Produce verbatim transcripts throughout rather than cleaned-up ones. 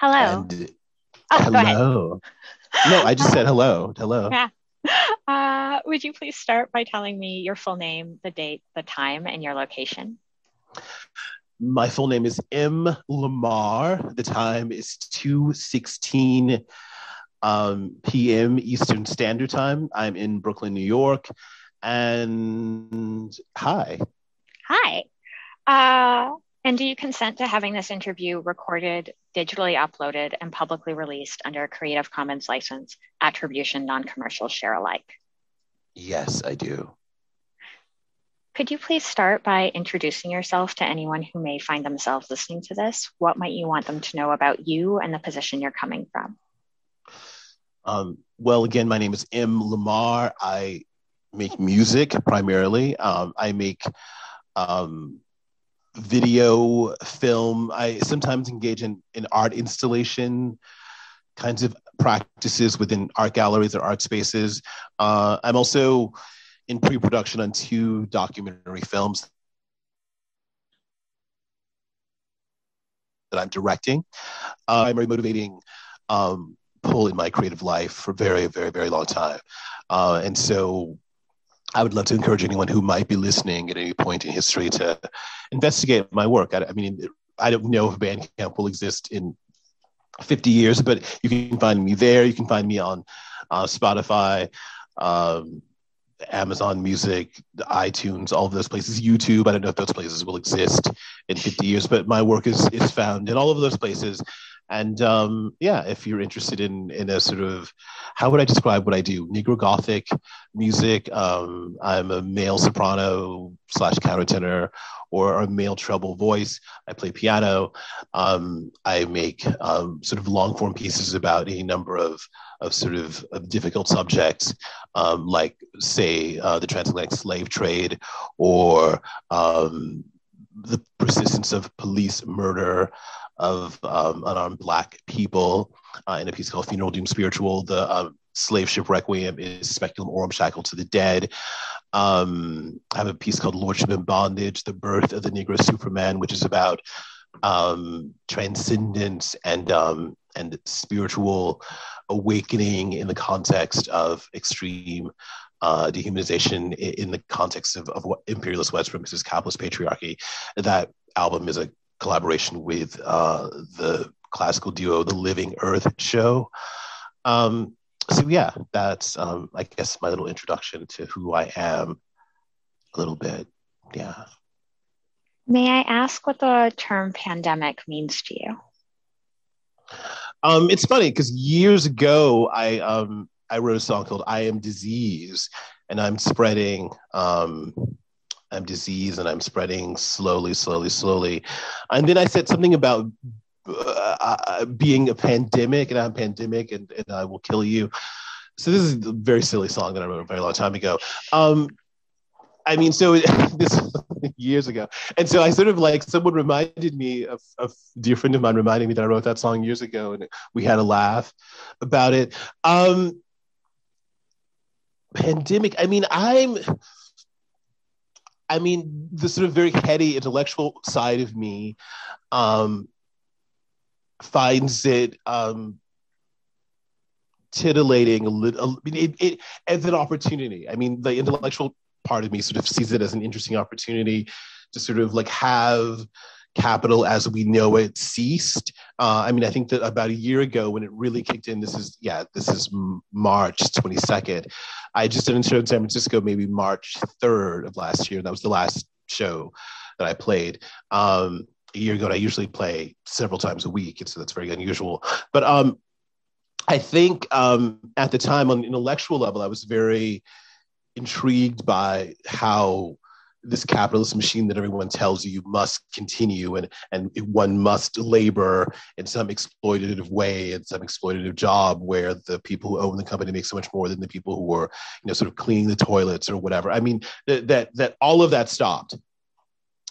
Hello. And Oh, go ahead. hello. No, I just said hello. Hello. Yeah. Uh, would you please start by telling me your full name, the date, the time, and your location? My full name is M. Lamar. The time is two sixteen um, p m. Eastern Standard Time. I'm in Brooklyn, New York. And hi. Hi. Uh, and do you consent to having this interview recorded, digitally uploaded, and publicly released under a Creative Commons license, attribution, non-commercial, share alike? Yes, I do. Could you please start by introducing yourself to anyone who may find themselves listening to this? What might you want them to know about you and the position you're coming from? Um, well, again, my name is M. Lamar. I make music primarily. Um, I make um, video, film. I sometimes engage in, in art installation kinds of practices within art galleries or art spaces. Uh, I'm also in pre-production on two documentary films that I'm directing. Uh, I'm very motivating um, pull in my creative life for a very, very, very long time. Uh, and so I would love to encourage anyone who might be listening at any point in history to investigate my work. I, I mean, I don't know if Bandcamp will exist in fifty years, but you can find me there. You can find me on uh, Spotify, um, Amazon Music, iTunes, all of those places, YouTube. I don't know if those places will exist in fifty years, but my work is is found in all of those places. And um, yeah, if you're interested in in a sort of, how would I describe what I do? Negro Gothic music. Um, I'm a male soprano slash countertenor, or a male treble voice. I play piano. Um, I make um, sort of long form pieces about a number of of sort of, of difficult subjects, um, like say uh, the transatlantic slave trade, or um, the persistence of police murder of um, unarmed Black people, uh, in a piece called Funeral Doom Spiritual. The um, slave ship requiem is Speculum Aurum Shackled to the Dead. Um, I have a piece called Lordship in Bondage, The Birth of the Negro Superman, which is about um, transcendence and um, and spiritual awakening in the context of extreme uh, dehumanization, in the context of, of what imperialist West supremacist capitalist patriarchy. That album is a collaboration with uh, the classical duo The Living Earth Show. Um, so yeah, that's um, I guess my little introduction to who I am a little bit. Yeah. May I ask what the term pandemic means to you? Um, it's funny because years ago I um I wrote a song called I Am Disease, and I'm spreading um I'm disease and I'm spreading slowly, slowly, slowly. And then I said something about uh, uh, being a pandemic, and I'm pandemic, and, and I will kill you. So this is a very silly song that I wrote a very long time ago. Um, I mean, so this years ago. And so I sort of like, someone reminded me of, of a dear friend of mine reminding me that I wrote that song years ago, and we had a laugh about it. Um, pandemic. I mean, I'm, I mean, the sort of very heady intellectual side of me um, finds it um, titillating a little. I mean, it, it as an opportunity. I mean, the intellectual part of me sort of sees it as an interesting opportunity to sort of like have capital as we know it ceased. Uh, I mean, I think that about a year ago when it really kicked in, this is, yeah, this is March twenty-second. I just did a show in San Francisco, maybe March third of last year. That was the last show that I played. Um, a year ago, and I usually play several times a week, and so that's very unusual. But um, I think um, at the time, on an intellectual level, I was very intrigued by how this capitalist machine that everyone tells you must continue, and and one must labor in some exploitative way, in some exploitative job, where the people who own the company make so much more than the people who are, you know, sort of cleaning the toilets or whatever. I mean, that that, that all of that stopped.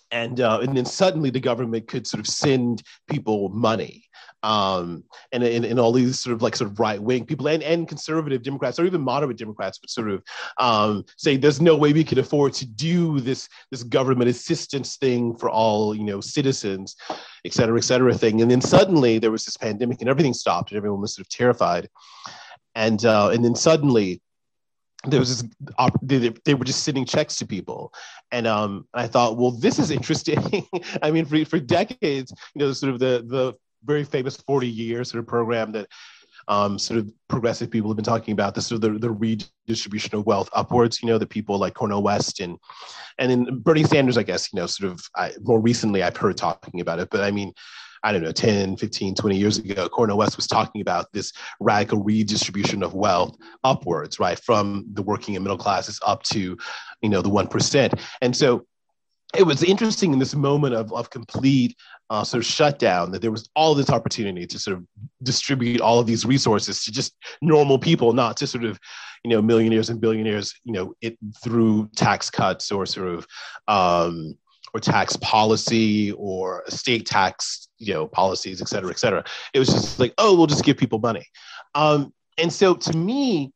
And uh, and then suddenly the government could sort of send people money. Um, and, and, and all these sort of like sort of right wing people and, and conservative Democrats or even moderate Democrats would sort of um, say there's no way we can afford to do this this government assistance thing for all, you know, citizens, et cetera, et cetera thing. And then suddenly there was this pandemic and everything stopped and everyone was sort of terrified. And uh, and then suddenly there was this, they, they were just sending checks to people. And um, I thought, well, this is interesting. I mean, for, for decades, you know, sort of the, the very famous forty year sort of program that um, sort of progressive people have been talking about, this sort of the, the redistribution of wealth upwards, you know, the people like Cornel West and, and then Bernie Sanders, I guess, you know, sort of I, more recently I've heard talking about it, but I mean, I don't know, ten, fifteen, twenty years ago, Cornel West was talking about this radical redistribution of wealth upwards, right? From the working and middle classes up to, you know, the one percent. And so it was interesting in this moment of, of complete uh, sort of shutdown that there was all this opportunity to sort of distribute all of these resources to just normal people, not to sort of, you know, millionaires and billionaires, you know, it through tax cuts or sort of, um, or tax policy or estate tax, you know, policies, et cetera, et cetera. It was just like, oh, we'll just give people money. Um, and so to me,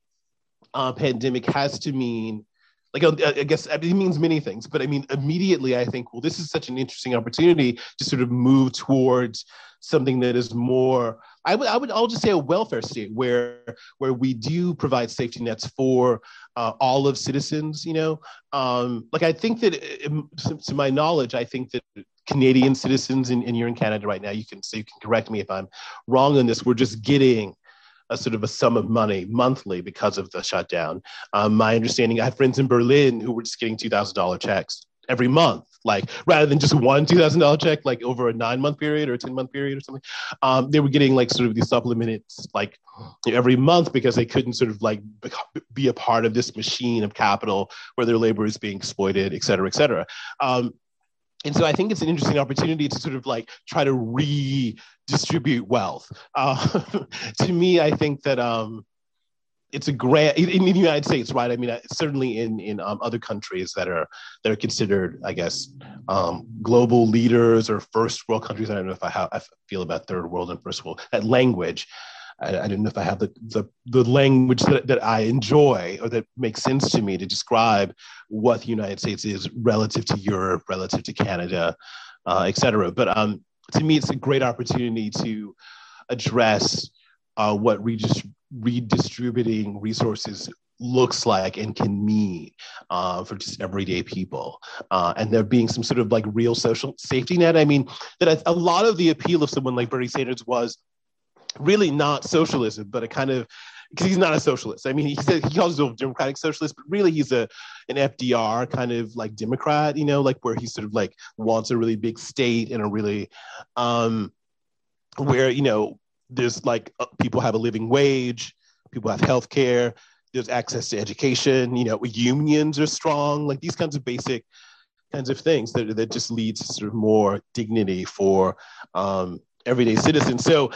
uh, pandemic has to mean, like, I guess it means many things, but I mean, immediately I think, well, this is such an interesting opportunity to sort of move towards something that is more, I would, I would, I'll just say a welfare state where, where we do provide safety nets for uh, all of citizens, you know, um, like, I think that it, to my knowledge, I think that Canadian citizens, and, and you're in Canada right now, you can, so you can correct me if I'm wrong on this, we're just getting a sort of a sum of money monthly because of the shutdown. Um, my understanding, I have friends in Berlin who were just getting two thousand dollars checks every month, like rather than just one two thousand dollars check, like over a nine month period or a ten month period or something. Um, they were getting like sort of these supplements like every month because they couldn't sort of like be a part of this machine of capital where their labor is being exploited, et cetera, et cetera. Um, And so I think it's an interesting opportunity to sort of like try to redistribute wealth. Uh, to me, I think that um, it's a grand in the United States, right? I mean, certainly in in um, other countries that are that are considered, I guess, um, global leaders or first world countries. I don't know if I, have, I feel about third world and first world. That language, I, I don't know if I have the the, the language that, that I enjoy or that makes sense to me to describe what the United States is relative to Europe, relative to Canada, uh, et cetera. But um, to me, it's a great opportunity to address uh, what redist- redistributing resources looks like and can mean uh, for just everyday people. Uh, and there being some sort of like real social safety net. I mean, that a lot of the appeal of someone like Bernie Sanders was really not socialism, but a kind of, because he's not a socialist. I mean, he said he calls himself a democratic socialist, but really he's a an F D R kind of like Democrat, you know, like where he sort of like wants a really big state and a really, um, where, you know, there's like uh, people have a living wage, people have healthcare, there's access to education, you know, unions are strong, like these kinds of basic kinds of things that, that just leads to sort of more dignity for um, everyday citizens. So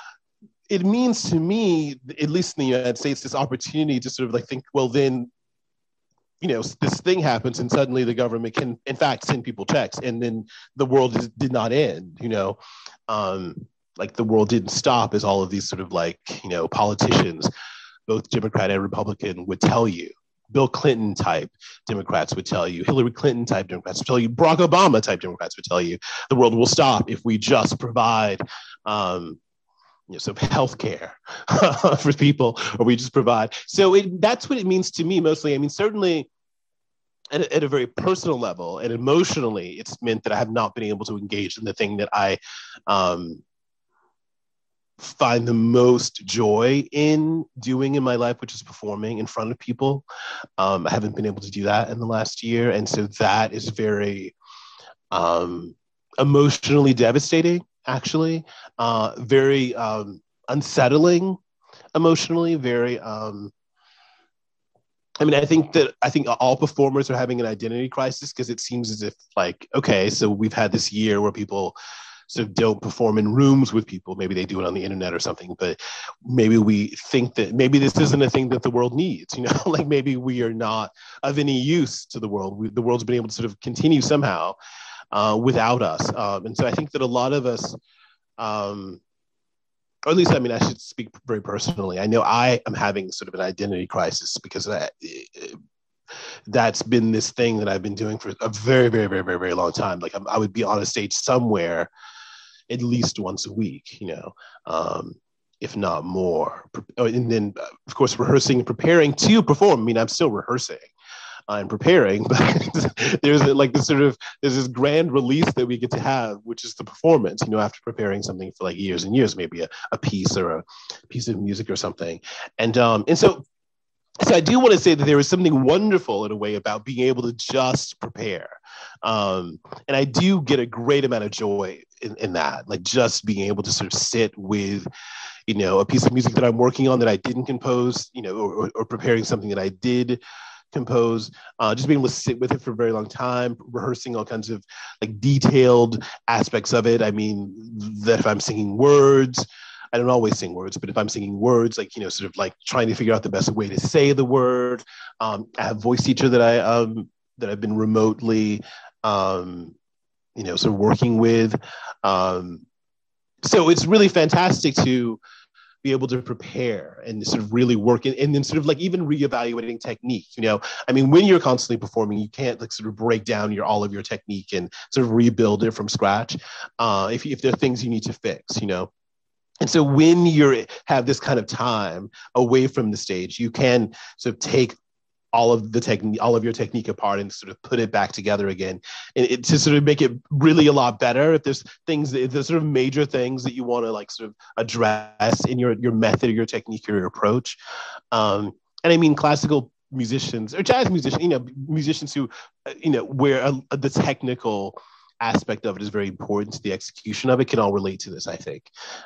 it means to me, at least in the United States, this opportunity to sort of like think, well, then, you know, this thing happens and suddenly the government can, in fact, send people checks and then the world is, did not end, you know, um, like the world didn't stop as all of these sort of like, you know, politicians, both Democrat and Republican would tell you. Bill Clinton type Democrats would tell you, Hillary Clinton type Democrats would tell you, Barack Obama type Democrats would tell you, the world will stop if we just provide, um, you know, some healthcare for people, or we just provide. So it, that's what it means to me mostly. I mean, certainly at a, at a very personal level and emotionally, it's meant that I have not been able to engage in the thing that I um, find the most joy in doing in my life, which is performing in front of people. Um, I haven't been able to do that in the last year. And so that is very um, emotionally devastating, actually, uh, very um, unsettling emotionally, very, um, I mean, I think that, I think all performers are having an identity crisis because it seems as if like, okay, so we've had this year where people sort of don't perform in rooms with people. Maybe they do it on the internet or something, but maybe we think that maybe this isn't a thing that the world needs, you know, like maybe we are not of any use to the world. We, the world's been able to sort of continue somehow uh, without us. Um, and so I think that a lot of us, um, or at least, I mean, I should speak very personally. I know I am having sort of an identity crisis because I, that's been this thing that I've been doing for a very, very, very, very, very long time. Like I'm, I would be on a stage somewhere at least once a week, you know, um, if not more. And then, of course, rehearsing and preparing to perform. I mean, I'm still rehearsing uh, and preparing, but there's like this sort of, there's this grand release that we get to have, which is the performance, you know, after preparing something for like years and years, maybe a, a piece or a piece of music or something. And, um, and so, So I do want to say that there is something wonderful in a way about being able to just prepare. Um, and I do get a great amount of joy in, in that, like just being able to sort of sit with, you know, a piece of music that I'm working on that I didn't compose, you know, or, or preparing something that I did compose, uh, just being able to sit with it for a very long time, rehearsing all kinds of like detailed aspects of it. I mean, that if I'm singing words, I don't always sing words, but if I'm singing words, like, you know, sort of like trying to figure out the best way to say the word. Um, I have voice teacher that I, um, that I've been remotely, um, you know, sort of working with. Um, so it's really fantastic to be able to prepare and sort of really work in, and then sort of like even reevaluating technique, you know, I mean, when you're constantly performing, you can't like sort of break down your, all of your technique and sort of rebuild it from scratch. Uh, if, if there are things you need to fix, you know. And so when you have this kind of time away from the stage, you can sort of take all of the technique, all of your technique apart and sort of put it back together again, and it, to sort of make it really a lot better. If there's things, if there's sort of major things that you want to like sort of address in your, your method or your technique or your approach. Um, and I mean, classical musicians or jazz musicians, you know, musicians who, you know, where uh, the technical aspect of it is very important to the execution of it can all relate to this, I think.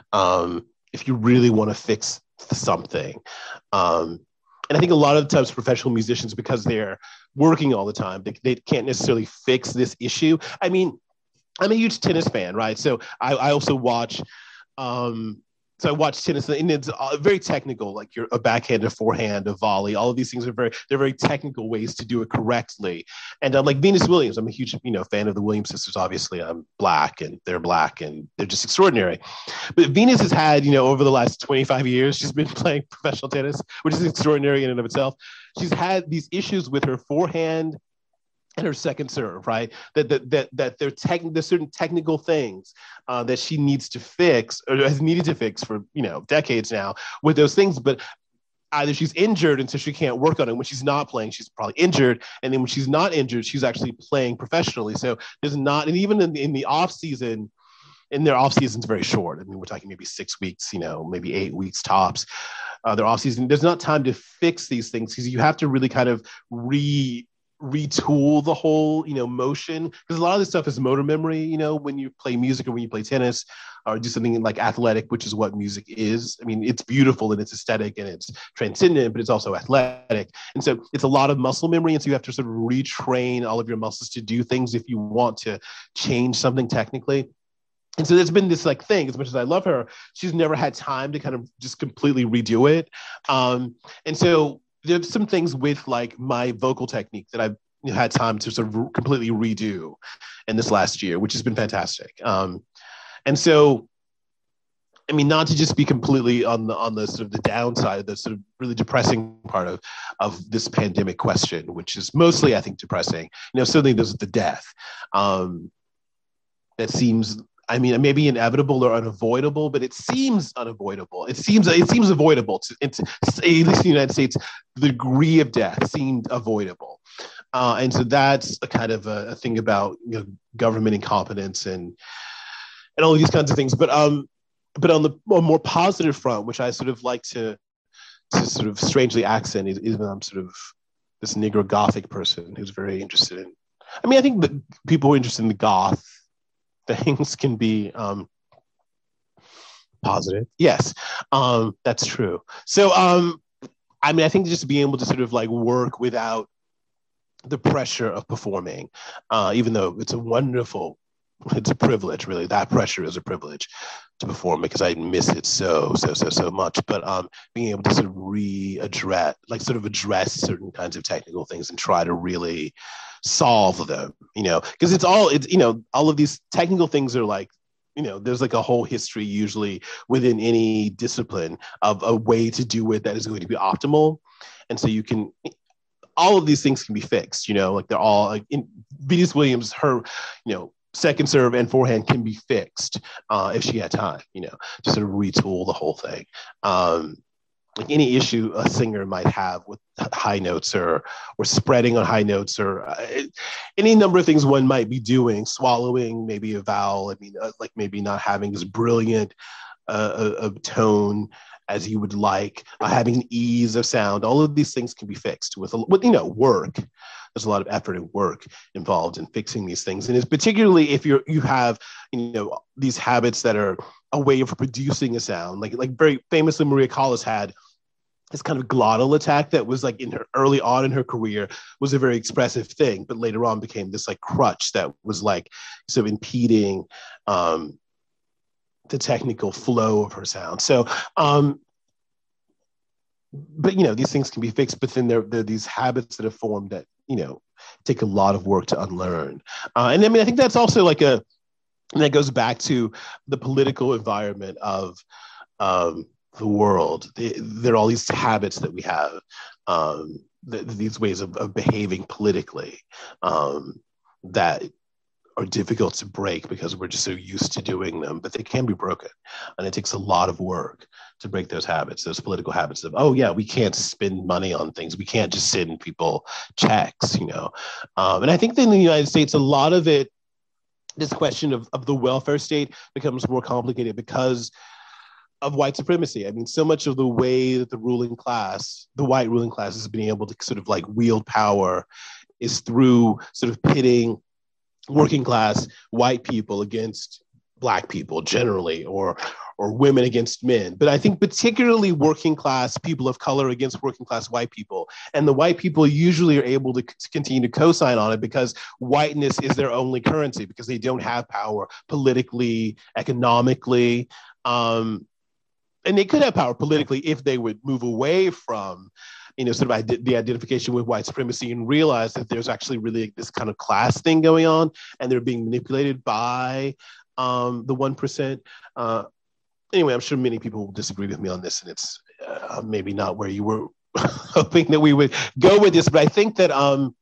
Um, if you really want to fix something. Um, and I think a lot of times professional musicians, because they're working all the time, they, they can't necessarily fix this issue. I mean, I'm a huge tennis fan, right? So I, I also watch, um, so I watch tennis, and it's very technical, like you're a backhand, a forehand, a volley. All of these things are very, they're very technical ways to do it correctly. And uh, like Venus Williams, I'm a huge, you know, fan of the Williams sisters. Obviously, I'm black, and they're black, and they're just extraordinary. But Venus has had, you know, over the last twenty-five years, she's been playing professional tennis, which is extraordinary in and of itself. She's had these issues with her forehand and her second serve, right? That that that that there tech, there's certain technical things uh, that she needs to fix, or has needed to fix for, you know, decades now with those things. But either she's injured and so she can't work on it. When she's not playing, she's probably injured, and then when she's not injured, she's actually playing professionally. So there's not, and even in the, in the off season, and their off season's very short. I mean, we're talking maybe six weeks, you know, maybe eight weeks tops. Uh, their off season, there's not time to fix these things because you have to really kind of re retool the whole, you know, motion, because a lot of this stuff is motor memory, you know, when you play music or when you play tennis or do something like athletic, which is what music is. I mean, it's beautiful and it's aesthetic and it's transcendent, but it's also athletic. And so it's a lot of muscle memory. And so you have to sort of retrain all of your muscles to do things if you want to change something technically. And so there's been this like thing, as much as I love her, she's never had time to kind of just completely redo it. Um, and so there's some things with like my vocal technique that I've had time to sort of completely redo in this last year, which has been fantastic. Um, and so, I mean, not to just be completely on the on the sort of the downside, the sort of really depressing part of of this pandemic question, which is mostly, I think, depressing. You know, certainly there's the death. Um, that seems, I mean, maybe inevitable or unavoidable, but it seems unavoidable. It seems it seems avoidable. To, it's, at least in the United States, the degree of death seemed avoidable, uh, and so that's a kind of a, a thing about, you know, government incompetence and and all of these kinds of things. But um, but on the more positive front, which I sort of like to to sort of strangely accent, is, is I'm sort of this Negro Gothic person who's very interested in. I mean, I think that people who are interested in the goth things can be um, positive. Yes, um, that's true. So, um, I mean, I think just being able to sort of like work without the pressure of performing, uh, even though it's a wonderful it's a privilege, really. That pressure is a privilege to perform because I miss it so, so, so, so much. But um, being able to sort of readdress, like sort of address certain kinds of technical things and try to really solve them, you know, because it's all, it's, you know, all of these technical things are like, you know, there's like a whole history usually within any discipline of a way to do it that is going to be optimal. And so you can, all of these things can be fixed, you know, like they're all like in Venus Williams, her, you know, second serve and forehand can be fixed uh, if she had time, you know, to sort of retool the whole thing. Um, like any issue a singer might have with high notes or or spreading on high notes or uh, any number of things one might be doing, swallowing maybe a vowel. I mean, uh, like maybe not having as brilliant uh, a, a tone as you would like, uh, having an ease of sound. All of these things can be fixed with, with you know, work. There's a lot of effort and work involved in fixing these things, and it's particularly if you're you have you know these habits that are a way of producing a sound. Like like very famously, Maria Callas had this kind of glottal attack that was like in her early on in her career was a very expressive thing, but later on became this like crutch that was like sort of impeding um, the technical flow of her sound. So. Um, but you know these things can be fixed, but then there, there are these habits that have formed that you know take a lot of work to unlearn. Uh, and I mean, I think that's also like a, and that goes back to the political environment of um, the world. They, there are all these habits that we have, um, th- these ways of, of behaving politically um, that are difficult to break because we're just so used to doing them, but they can be broken. And it takes a lot of work to break those habits, those political habits of, oh yeah, we can't spend money on things. We can't just send people checks, you know? Um, and I think that in the United States, a lot of it, this question of, of the welfare state becomes more complicated because of white supremacy. I mean, so much of the way that the ruling class, the white ruling class has been able to sort of like wield power is through sort of pitting working class white people against Black people generally, or or women against men. But I think particularly working class people of color against working class white people. And the white people usually are able to c- continue to co-sign on it because whiteness is their only currency, because they don't have power politically, economically. Um, and they could have power politically if they would move away from you know, sort of ide- the identification with white supremacy and realize that there's actually really this kind of class thing going on and they're being manipulated by um, the one percent. Uh, anyway, I'm sure many people will disagree with me on this, and it's uh, maybe not where you were hoping that we would go with this, but I think that um,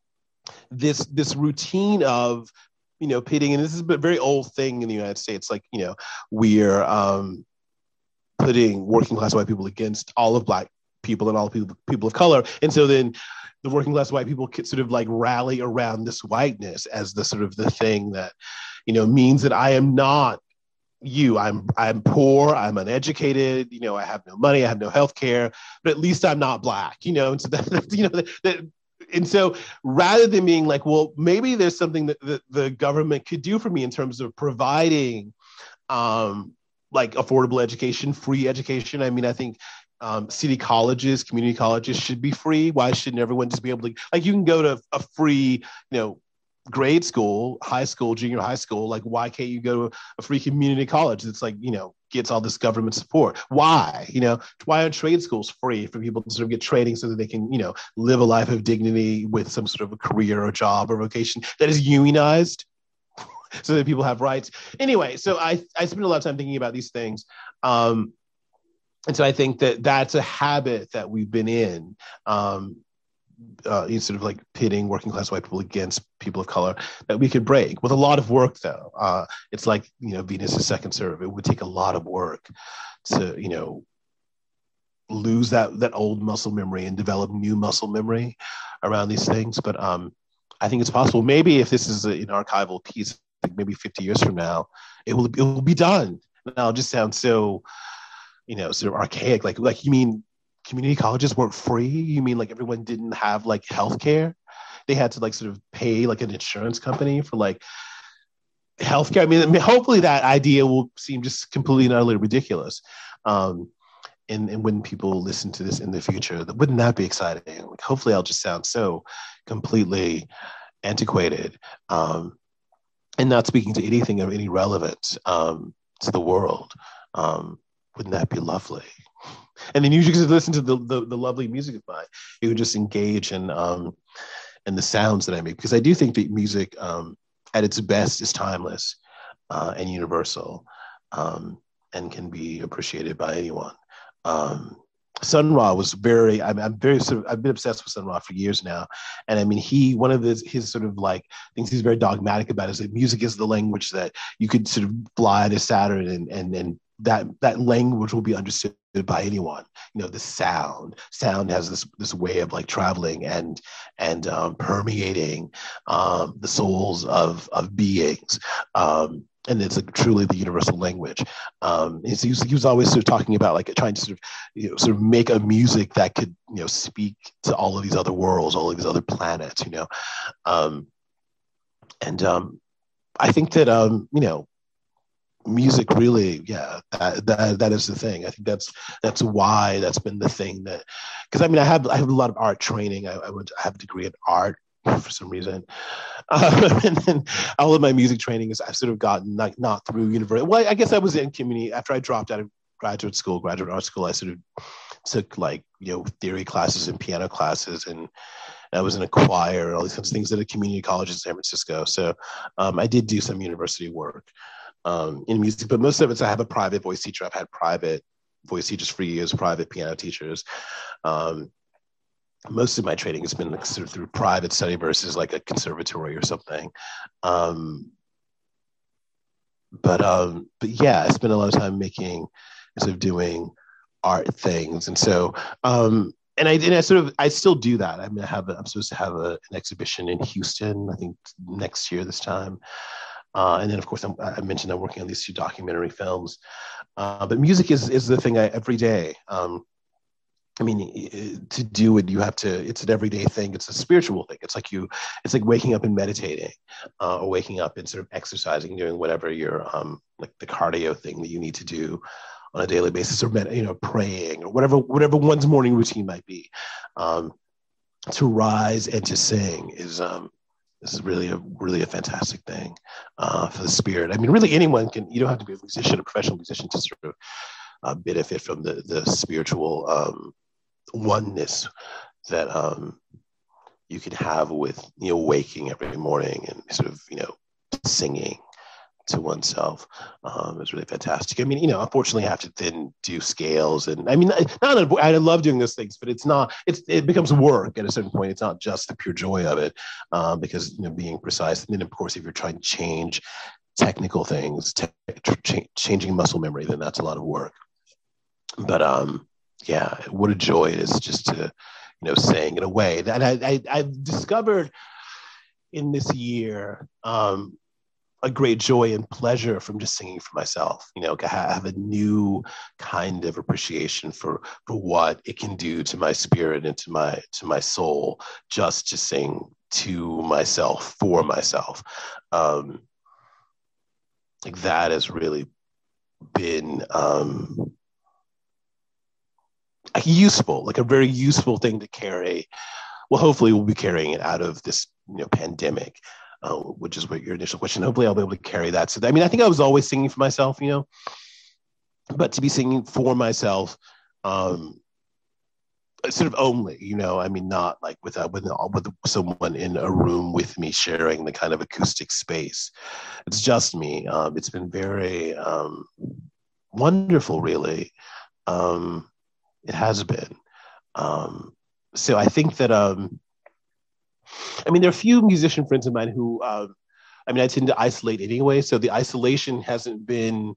this this routine of you know pitting, and this is a very old thing in the United States, like you know we're um, putting working class white people against all of Black people and all people people of color, and so then the working class white people could sort of like rally around this whiteness as the sort of the thing that you know means that I am not you. I'm I'm poor. I'm uneducated. You know, I have no money. I have no health care. But at least I'm not Black. You know, and so that you know that, that and so rather than being like, well, maybe there's something that the, the government could do for me in terms of providing um, like affordable education, free education. I mean, I think um, city colleges, community colleges should be free. Why shouldn't everyone just be able to, like, you can go to a free, you know, grade school, high school, junior high school. Like, why can't you go to a free community college that's like, you know, gets all this government support? Why, you know, why are trade schools free for people to sort of get training so that they can, you know, live a life of dignity with some sort of a career or job or vocation that is unionized so that people have rights? Anyway, so I, I spend a lot of time thinking about these things. Um, and so I think that that's a habit that we've been in. Um, uh, sort of like pitting working class white people against people of color that we could break with a lot of work, though. Uh, it's like, you know, Venus's second serve. It would take a lot of work to, you know, lose that that old muscle memory and develop new muscle memory around these things. But um, I think it's possible. Maybe if this is a, an archival piece, like maybe fifty years from now, it will it will be done. And that'll just sound so, you know, sort of archaic. Like like you mean community colleges weren't free? You mean like everyone didn't have like healthcare? They had to like sort of pay like an insurance company for like healthcare. I mean, I mean hopefully that idea will seem just completely and utterly ridiculous. Um, and, and when people listen to this in the future, wouldn't that be exciting? Like, hopefully I'll just sound so completely antiquated. Um, and not speaking to anything of any relevance um, to the world. Um, wouldn't that be lovely? And then you just listen to the, the, the lovely music of mine. You would just engage in um, in the sounds that I make, because I do think that music um, at its best is timeless uh, and universal, um, and can be appreciated by anyone. Um, Sun Ra was very, I'm, I'm very sort of, I've been obsessed with Sun Ra for years now. And I mean, he, one of his, his sort of like things he's very dogmatic about is that music is the language that you could sort of fly to Saturn, and, and, and that, that language will be understood by anyone. You know, the sound, sound has this, this way of like traveling and, and um, permeating um, the souls of, of beings. Um, and it's like truly the universal language. Um, he, was, he was always sort of talking about like trying to sort of, you know, sort of make a music that could, you know, speak to all of these other worlds, all of these other planets, you know. Um, and um, I think that, um, you know, music really, yeah, that, that that is the thing. I think that's that's why that's been the thing that, because I mean, I have I have a lot of art training. I, I would I have a degree in art for some reason. Uh, and then all of my music training is I've sort of gotten like not through university. Well, I guess I was in community after I dropped out of graduate school, graduate art school. I sort of took like, you know, theory classes and piano classes, and I was in a choir and all these kinds of things at a community college in San Francisco. So um, I did do some university work um, in music, but most of it's I have a private voice teacher. I've had private voice teachers for years, private piano teachers. Um, most of my training has been like sort of through private study versus like a conservatory or something. Um, but um, but yeah, I spent a lot of time making, sort of doing art things, and so um, and I and I sort of I still do that. I mean, I have a, I'm supposed to have a, an exhibition in Houston, I think next year this time. Uh, and then, of course, I'm, I mentioned I'm working on these two documentary films. Uh, but music is is the thing I every day. Um, I mean, to do it, you have to, it's an everyday thing. It's a spiritual thing. It's like you, it's like waking up and meditating, uh, or waking up and sort of exercising, doing whatever your, um, like the cardio thing that you need to do on a daily basis, or, med- you know, praying or whatever, whatever one's morning routine might be. Um, to rise and to sing is, um, this is really a, really a fantastic thing uh, for the spirit. I mean, really anyone can, you don't have to be a musician, a professional musician to sort of uh, benefit from the, the spiritual, um, oneness that um, you can have with, you know, waking every morning and sort of, you know, singing to oneself. Um, is really fantastic. I mean, you know, unfortunately, I have to then do scales, and I mean, I, not I love doing those things, but it's not. It's it becomes work at a certain point. It's not just the pure joy of it, um, because, you know, being precise. And then, of course, if you're trying to change technical things, te- ch- changing muscle memory, then that's a lot of work. But um, yeah, what a joy it is just to, you know, sing in a way that I, I I've discovered in this year. Um, a great joy and pleasure from just singing for myself. You know, I have a new kind of appreciation for for what it can do to my spirit and to my to my soul just to sing to myself, for myself. Um, like that has really been um, useful, like a very useful thing to carry. Well, hopefully we'll be carrying it out of this, you know, pandemic. Uh, which is what your initial question. Hopefully, I'll be able to carry that. So, I mean, I think I was always singing for myself, you know, but to be singing for myself, um, sort of only, you know, I mean, not like with uh, with with someone in a room with me sharing the kind of acoustic space. It's just me. Um, it's been very um, wonderful, really. Um, it has been. Um, so I think that. Um, I mean, there are a few musician friends of mine who, um, I mean, I tend to isolate anyway. So the isolation hasn't been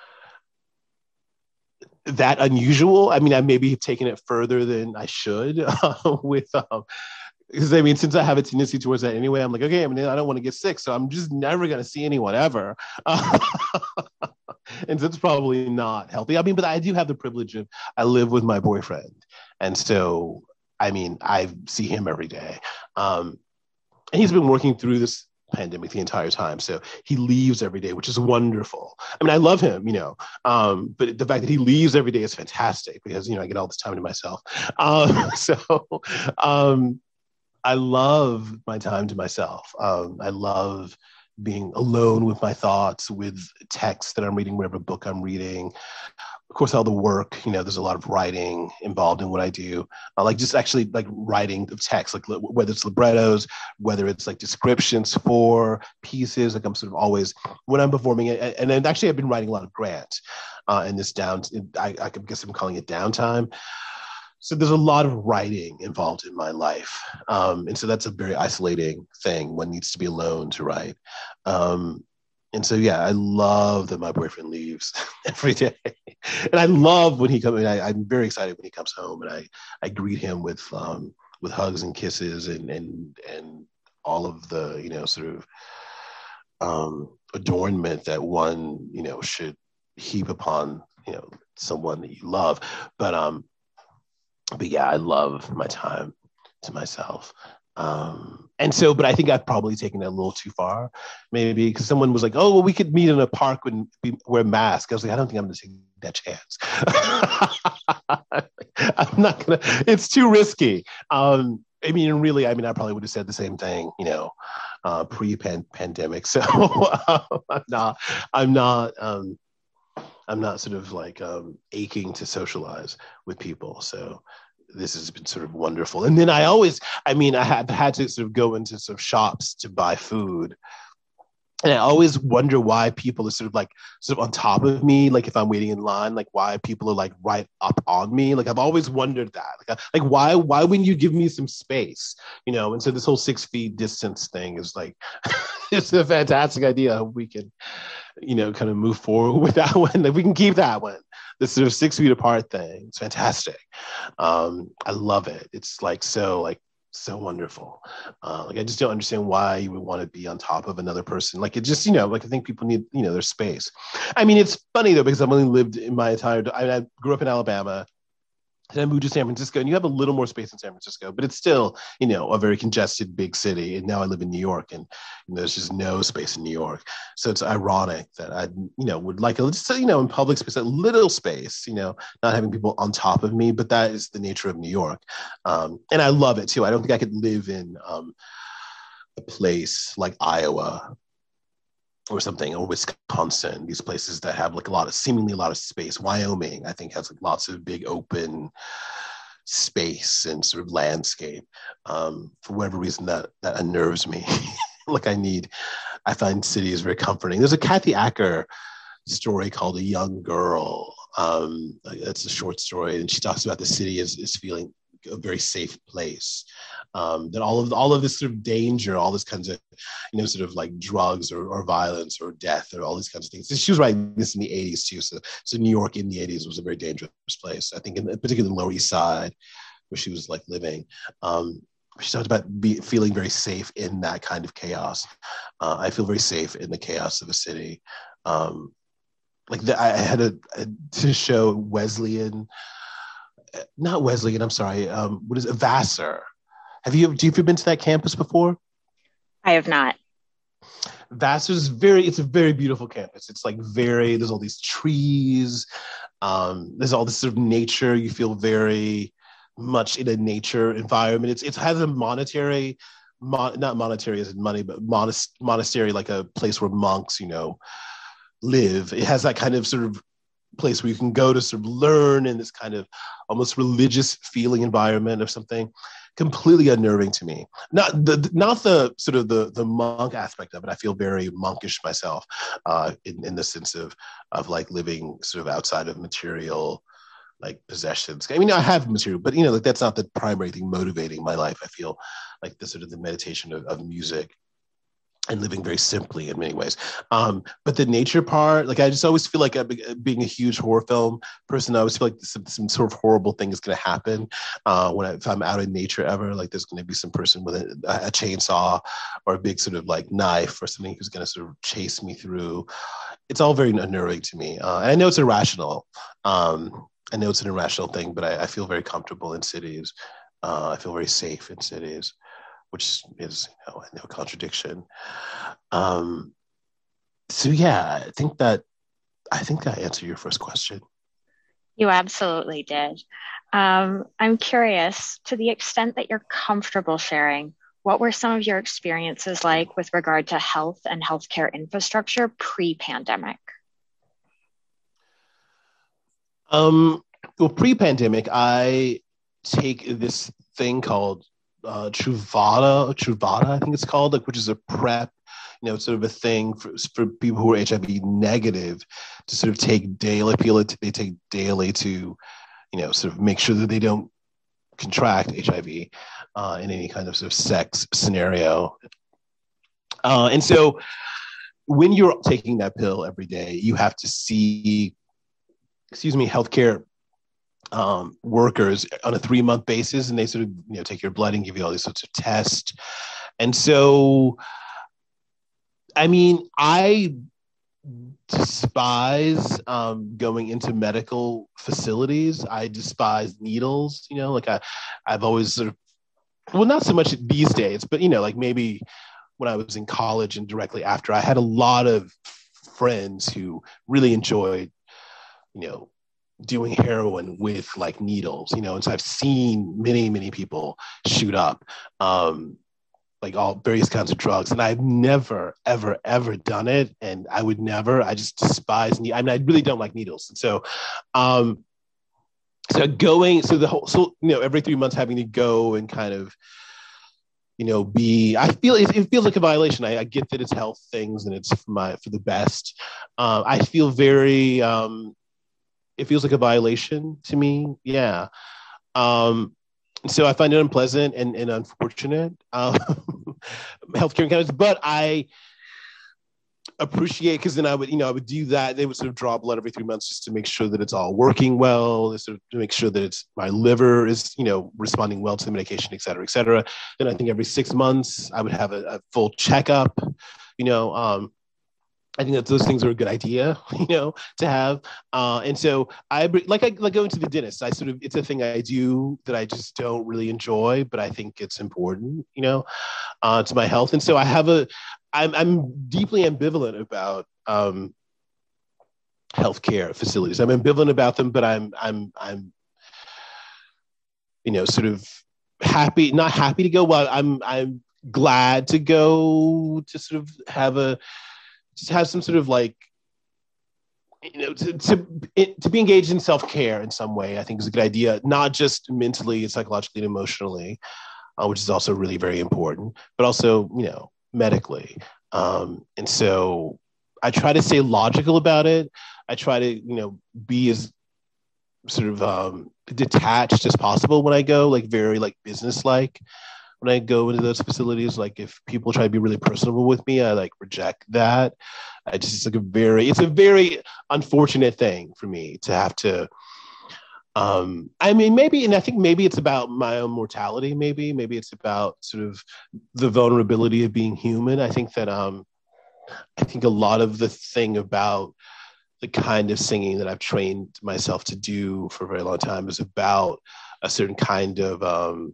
that unusual. I mean, I maybe have taken it further than I should uh, with, um, because I mean, since I have a tendency towards that anyway, I'm like, okay, I mean, I don't want to get sick, so I'm just never going to see anyone ever. Uh, and so it's probably not healthy. I mean, but I do have the privilege of, I live with my boyfriend. And so, I mean, I see him every day. Um, and he's been working through this pandemic the entire time. So he leaves every day, which is wonderful. I mean, I love him, you know, um, but the fact that he leaves every day is fantastic because, you know, I get all this time to myself. Um, so um, I love my time to myself. Um, I love being alone with my thoughts, with text that I'm reading, whatever book I'm reading. Of course, all the work, you know, there's a lot of writing involved in what I do. Uh, like just actually like writing of text, like whether it's librettos, whether it's like descriptions for pieces, like I'm sort of always, when I'm performing it, and then actually I've been writing a lot of grants uh, in this down, I, I guess I'm calling it downtime. So there's a lot of writing involved in my life. Um, and so that's a very isolating thing. One needs to be alone to write. Um, and so, yeah, I love that my boyfriend leaves every day. And I love when he comes, I, I'm very excited when he comes home, and I, I greet him with, um, with hugs and kisses and, and, and all of the, you know, sort of um, adornment that one, you know, should heap upon, you know, someone that you love. But, um, but yeah, I love my time to myself. Um, and so, but I think I've probably taken it a little too far, maybe because someone was like, "Oh, well, we could meet in a park and we wear masks." I was like, "I don't think I'm going to take that chance. I'm not gonna. It's too risky." Um, I mean, really, I mean, I probably would have said the same thing, you know, uh, pre-pandemic. So I'm not. I'm not. Um, I'm not sort of like um, aching to socialize with people. So this has been sort of wonderful. And then I always, I mean, I have had to sort of go into sort of shops to buy food. And I always wonder why people are sort of like sort of on top of me, like if I'm waiting in line, like why people are like right up on me. Like I've always wondered that. Like, like why why wouldn't you give me some space? You know, and so this whole six feet distance thing is like it's a fantastic idea. I hope we can, you know, kind of move forward with that one. Like we can keep that one. This sort of six feet apart thing. It's fantastic. Um, I love it. It's like so like so wonderful. Uh, like I just don't understand why you would want to be on top of another person. Like it just, you know, like I think people need, you know, their space. I mean, it's funny though, because I've only lived in my entire, I, I grew up in Alabama. And I moved to San Francisco, and you have a little more space in San Francisco, but it's still, you know, a very congested big city. And now I live in New York, and you know, there's just no space in New York. So it's ironic that I, you know, would like a just, you know, in public space, a little space, you know, not having people on top of me. But that is the nature of New York, um, and I love it too. I don't think I could live in um, a place like Iowa or something, or Wisconsin, these places that have like a lot of seemingly a lot of space. Wyoming, I think, has like lots of big open space and sort of landscape. Um, for whatever reason, that that unnerves me. Like I need, I find cities very comforting. There's a Kathy Acker story called A Young Girl. Um, it's a short story, and she talks about the city as, as feeling a very safe place. Um, that all of all of this sort of danger, all this kinds of, you know, sort of like drugs or, or violence or death or all these kinds of things. She was writing this in the eighties too. So, so New York in the eighties was a very dangerous place. I think, in particularly the Lower East Side, where she was like living. Um, she talked about be, feeling very safe in that kind of chaos. Uh, I feel very safe in the chaos of a city. Um, like the, I had a, a to show Wesleyan, not Wesleyan. I'm sorry. Um, what is it? Vassar. Have you, have you been to that campus before? I have not. Vassar's very, it's a very beautiful campus. It's like very, there's all these trees. Um, there's all this sort of nature. You feel very much in a nature environment. It's, it has a monetary, mon, not monetary as in money, but monast, monastery, like a place where monks, you know, live. It has that kind of sort of place where you can go to sort of learn in this kind of almost religious feeling environment of something. Completely unnerving to me. Not the not the sort of the the monk aspect of it. I feel very monkish myself, uh, in in the sense of of like living sort of outside of material like possessions. I mean, I have material, but you know, like that's not the primary thing motivating my life. I feel like the sort of the meditation of, of music and living very simply in many ways. Um, but the nature part, like I just always feel like I'm, being a huge horror film person, I always feel like some, some sort of horrible thing is going to happen uh, when I, if I'm out in nature ever. Like there's going to be some person with a, a chainsaw or a big sort of like knife or something who's going to sort of chase me through. It's all very unnerving to me. Uh, and I know it's irrational. Um, I know it's an irrational thing, but I, I feel very comfortable in cities. Uh, I feel very safe in cities, which is, you know, no contradiction. Um, so yeah, I think that I think I answered your first question. You absolutely did. Um, I'm curious, to the extent that you're comfortable sharing, What were some of your experiences like with regard to health and healthcare infrastructure pre-pandemic? Um, well, pre-pandemic, I take this thing called uh, Truvada, Truvada, I think it's called, like, which is a PrEP, you know, sort of a thing for, for people who are H I V negative to sort of take daily, feel it, they take daily to, you know, sort of make sure that they don't contract H I V uh, in any kind of sort of sex scenario. Uh, and so when you're taking that pill every day, you have to see, excuse me, healthcare um, workers on a three month basis, and they sort of, you know, take your blood and give you all these sorts of tests. And so, I mean, I despise um, going into medical facilities. I despise needles, you know, like I, I've always sort of, well, not so much these days, but, you know, like maybe when I was in college and directly after, I had a lot of friends who really enjoyed, you know, doing heroin with like needles, you know, and so I've seen many, many people shoot up, um, like all various kinds of drugs, and I've never, ever, ever done it, and I would never. I just despise. I mean, I really don't like needles, and so, um, so going, so the whole, so you know, every three months having to go and kind of, you know, be, I feel it, it feels like a violation. I, I get that it's health things and it's for my for the best. Um, I feel very. Um, it feels like a violation to me. Yeah. Um, so I find it unpleasant and, and unfortunate, um, healthcare encounters, but I appreciate, because then I would, you know, I would do that. They would sort of draw blood every three months just to make sure that it's all working well, sort of to make sure that it's, my liver is, you know, responding well to the medication, et cetera, et cetera. Then I think every six months I would have a, a full checkup, you know, um, I think that those things are a good idea, you know, to have. Uh, and so I like I like going to the dentist. I sort of, it's a thing I do that I just don't really enjoy, but I think it's important, you know, uh, to my health. And so I have a, I'm I'm deeply ambivalent about um, healthcare facilities. I'm ambivalent about them, but I'm I'm I'm you know, sort of happy, not happy to go. Well, I'm I'm glad to go to sort of have a just have some sort of like, you know, to to, it, to be engaged in self-care in some way, I think is a good idea, not just mentally, psychologically, and emotionally, uh, which is also really very important, but also, you know, medically. Um, and so I try to stay logical about it. I try to, you know, be as sort of um, detached as possible when I go, like very like business-like. When I go into those facilities, like if people try to be really personable with me, I like reject that. I just, it's like a very, it's a very unfortunate thing for me to have to, um, I mean, maybe, and I think maybe it's about my own mortality. Maybe, maybe it's about sort of the vulnerability of being human. I think that, um, I think a lot of the thing about the kind of singing that I've trained myself to do for a very long time is about a certain kind of, um,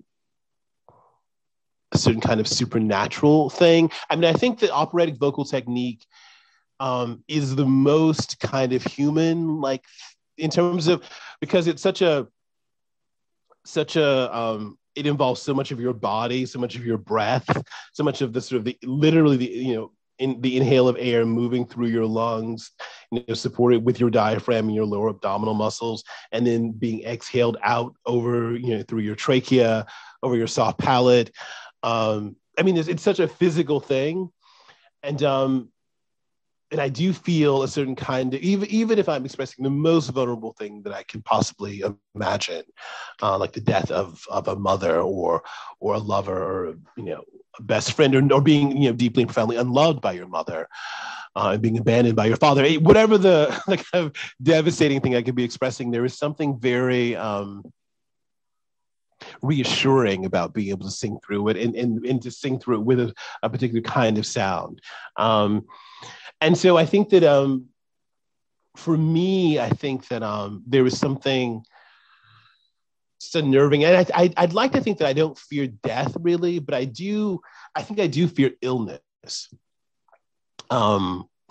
a certain kind of supernatural thing. I mean, I think that operatic vocal technique um, is the most kind of human, like in terms of, because it's such a, such a, um, it involves so much of your body, so much of your breath, so much of the sort of the, literally the, you know, in the inhale of air moving through your lungs, you know, supported with your diaphragm and your lower abdominal muscles, and then being exhaled out over, you know, through your trachea, over your soft palate. Um, I mean, it's, it's such a physical thing, and um, and I do feel a certain kind of, even even if I'm expressing the most vulnerable thing that I can possibly imagine, uh, like the death of of a mother or or a lover or, you know, a best friend, or, or being, you know, deeply and profoundly unloved by your mother, uh, and being abandoned by your father, whatever the, the kind of devastating thing I could be expressing, there is something very um, reassuring about being able to sing through it, and, and, and to sing through it with a, a particular kind of sound. Um, and so I think that um, for me, I think that um, there is something just unnerving. And I, I, I'd like to think that I don't fear death really, but I do, I think I do fear illness. Um,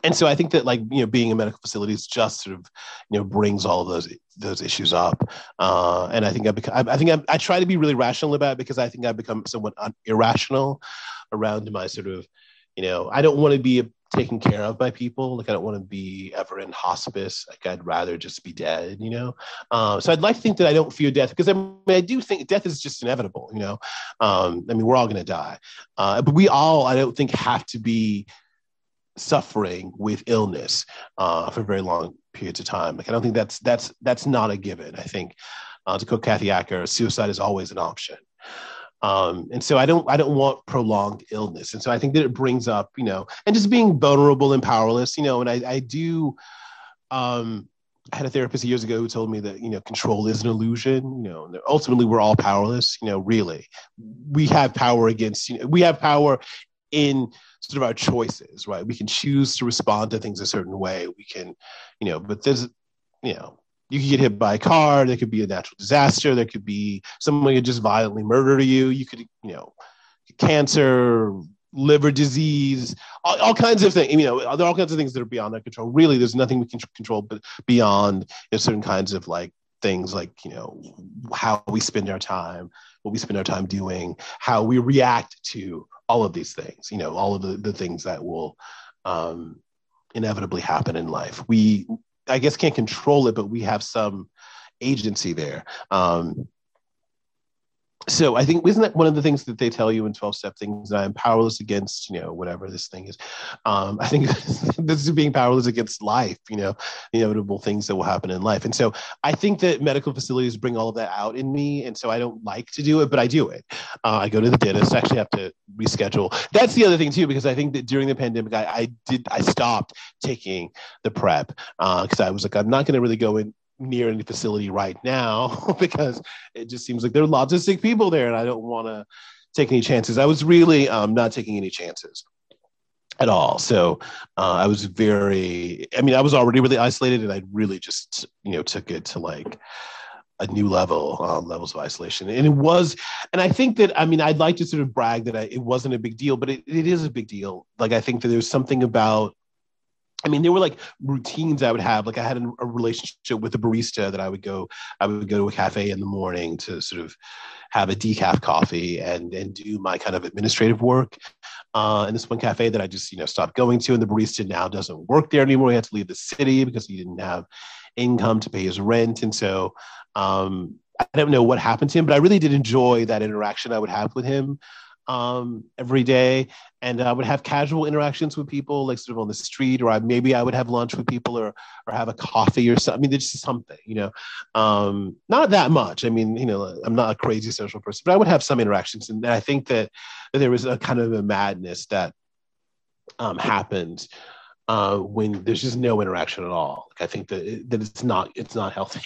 and so I think that, like, you know, being in medical facilities just sort of, you know, brings all of those those issues up. Uh, and I think I become, I, I think I, I try to be really rational about it because I think I've become somewhat un- irrational around my sort of, you know, I don't want to be taken care of by people. Like, I don't want to be ever in hospice. Like, I'd rather just be dead, you know? Uh, so I'd like to think that I don't fear death because I, mean, I do think death is just inevitable, you know? Um, I mean, we're all going to die. Uh, but we all, I don't think, have to be suffering with illness uh, for very long periods of time. Like, I don't think that's that's that's not a given. I think, uh, to quote Kathy Acker, suicide is always an option. Um, and so I don't I don't want prolonged illness. And so I think that it brings up, you know, and just being vulnerable and powerless, you know, and I, I do um I had a therapist years ago who told me that, you know, control is an illusion, you know, and ultimately we're all powerless, you know, really. We have power against, you know, we have power in sort of our choices, right? We can choose to respond to things a certain way. We can, you know, but there's, you know, you could get hit by a car. There could be a natural disaster. There could be someone could just violently murder you. You could, you know, cancer, liver disease, all, all kinds of things. You know, there are all kinds of things that are beyond our control. Really, there's nothing we can control but beyond, you know, certain kinds of like things like, you know, how we spend our time, what we spend our time doing, how we react to all of these things, you know, all of the, the things that will um, inevitably happen in life. We, I guess, can't control it, but we have some agency there. Um, so I think, isn't that one of the things that they tell you in twelve-step things, that I'm powerless against, you know, whatever this thing is. Um, I think this is being powerless against life, you know, the inevitable things that will happen in life. And so I think that medical facilities bring all of that out in me. And so I don't like to do it, but I do it. Uh, I go to the dentist. I actually have to reschedule. That's the other thing too, because I think that during the pandemic, I, I did, I stopped taking the PrEP because uh, I was like, I'm not going to really go in near any facility right now because it just seems like there are lots of sick people there and I don't want to take any chances. I was really um, not taking any chances at all. So uh, I was very, I mean, I was already really isolated and I really just, you know, took it to like a new level, um, levels of isolation. And it was, and I think that, I mean, I'd like to sort of brag that I, it wasn't a big deal, but it, it is a big deal. Like, I think that there's something about, I mean, there were like routines I would have. Like, I had a, a relationship with a barista that I would go, I would go to a cafe in the morning to sort of have a decaf coffee and and do my kind of administrative work. Uh, and this one cafe that I just, you know, stopped going to, and the barista now doesn't work there anymore. He had to leave the city because he didn't have income to pay his rent. And so um, I don't know what happened to him, but I really did enjoy that interaction I would have with him um, every day. And I would have casual interactions with people, like sort of on the street, or I, maybe I would have lunch with people, or or have a coffee or something. I mean, there's just something, you know, um, not that much. I mean, you know, I'm not a crazy social person, but I would have some interactions. And I think that, that there was a kind of a madness that um, happened uh, when there's just no interaction at all. Like, I think that that it's not it's not healthy.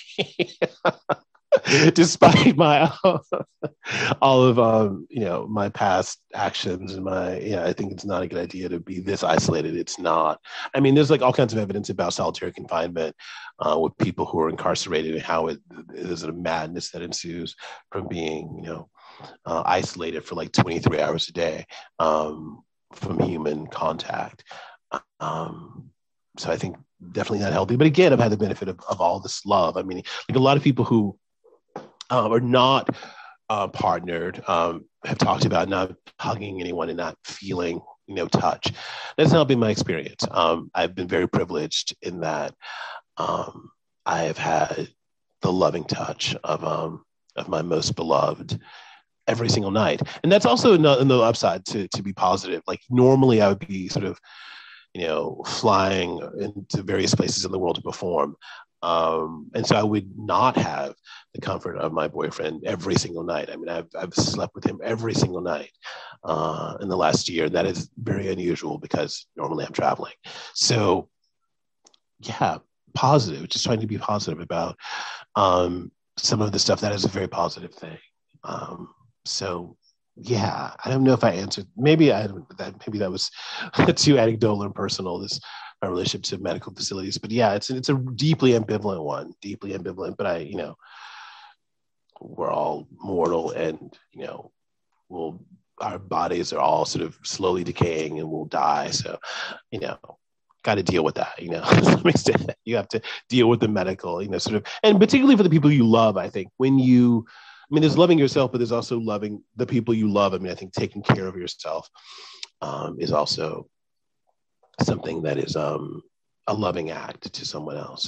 Despite my all of um, you know, my past actions and my, yeah, I think it's not a good idea to be this isolated. It's not. I mean, there's like all kinds of evidence about solitary confinement uh, with people who are incarcerated and how it is a madness that ensues from being, you know, uh, isolated for like twenty-three hours a day um, from human contact. Um, so I think definitely not healthy. But again, I've had the benefit of, of all this love. I mean, like a lot of people who um, are not uh, partnered um, have talked about not hugging anyone and not feeling, you know, touch. That's not been my experience. Um, I've been very privileged in that um, I have had the loving touch of um, of my most beloved every single night, and that's also another upside to to be positive. Like, normally, I would be sort of, you know, flying into various places in the world to perform. Um, and so I would not have the comfort of my boyfriend every single night. I mean, I've, I've slept with him every single night uh, in the last year. That is very unusual because normally I'm traveling. So, yeah, positive, just trying to be positive about um, some of the stuff. That is a very positive thing. Um, so, yeah, I don't know if I answered. Maybe I that maybe that was too anecdotal and personal. This my relationship to medical facilities, but yeah, it's it's a deeply ambivalent one, deeply ambivalent. But I, you know, we're all mortal, and you know, we'll our bodies are all sort of slowly decaying, and we'll die. So, you know, got to deal with that, you know, to some extent. You have to deal with the medical, you know, sort of, and particularly for the people you love, I think when you, I mean, there's loving yourself, but there's also loving the people you love. I mean, I think taking care of yourself um, is also something that is um, a loving act to someone else.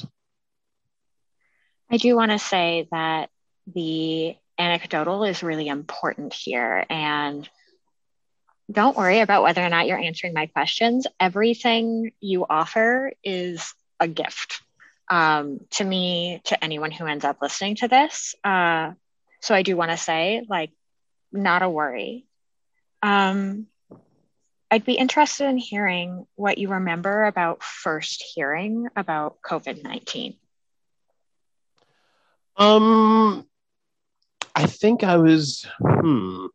I do want to say that the anecdotal is really important here. And don't worry about whether or not you're answering my questions. Everything you offer is a gift um, to me, to anyone who ends up listening to this. Uh, so I do want to say, like, not a worry. Um, I'd be interested in hearing what you remember about first hearing about COVID nineteen. Um, I think I was, hmm.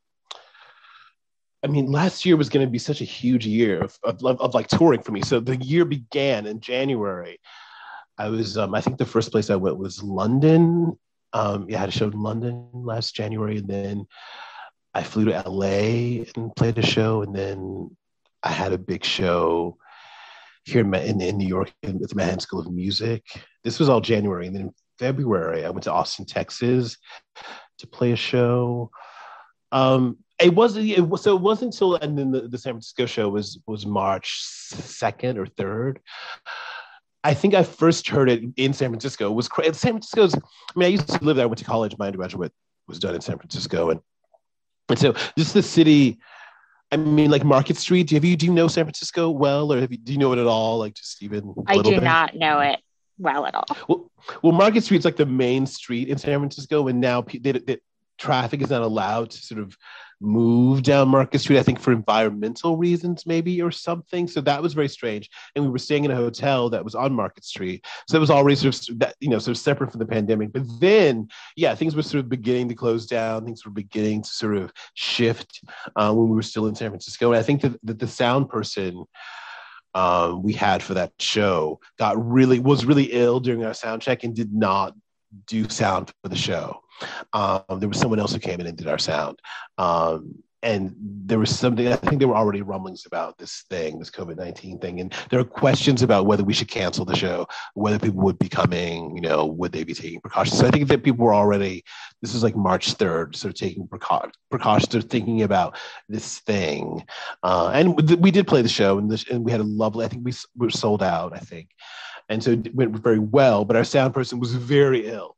I mean, last year was going to be such a huge year of, of, of, of like touring for me. So the year began in January. I was, um, I think the first place I went was London. Um, yeah, I had a show in London last January, and then I flew to L A and played a show, and then I had a big show here in, in, in New York with the Manhattan School of Music. This was all January, and then in February I went to Austin, Texas, to play a show. Um, it wasn't. It was, so it wasn't until, and then the, the San Francisco show was was March second or third. I think I first heard it in San Francisco. It was San Francisco's. I mean, I used to live there. I went to college. My undergraduate was done in San Francisco, and and so just the city. I mean, like Market Street. Do you do you know San Francisco well, or have you, do you know it at all? Like just even a I little do bit? not know it well at all. Well, well, Market Street's like the main street in San Francisco, and now they, they, traffic is not allowed to sort of move down Market Street, I think for environmental reasons, maybe, or something. So that was very strange. And we were staying in a hotel that was on Market Street. So it was already sort of that, you know, sort of separate from the pandemic. But then, yeah, things were sort of beginning to close down. Things were beginning to sort of shift uh, when we were still in San Francisco. And I think that, that the sound person um, we had for that show got really, was really ill during our sound check and did not do sound for the show. Um, there was someone else who came in and did our sound. Um, and there was something, I think there were already rumblings about this thing, this COVID nineteen thing. And there are questions about whether we should cancel the show, whether people would be coming, you know, would they be taking precautions? So I think that people were already, this is like March third, sort of taking precau- precautions, they're thinking about this thing. Uh, and we did play the show and, the, and we had a lovely, I think we were sold out, I think. And so it went very well, but our sound person was very ill.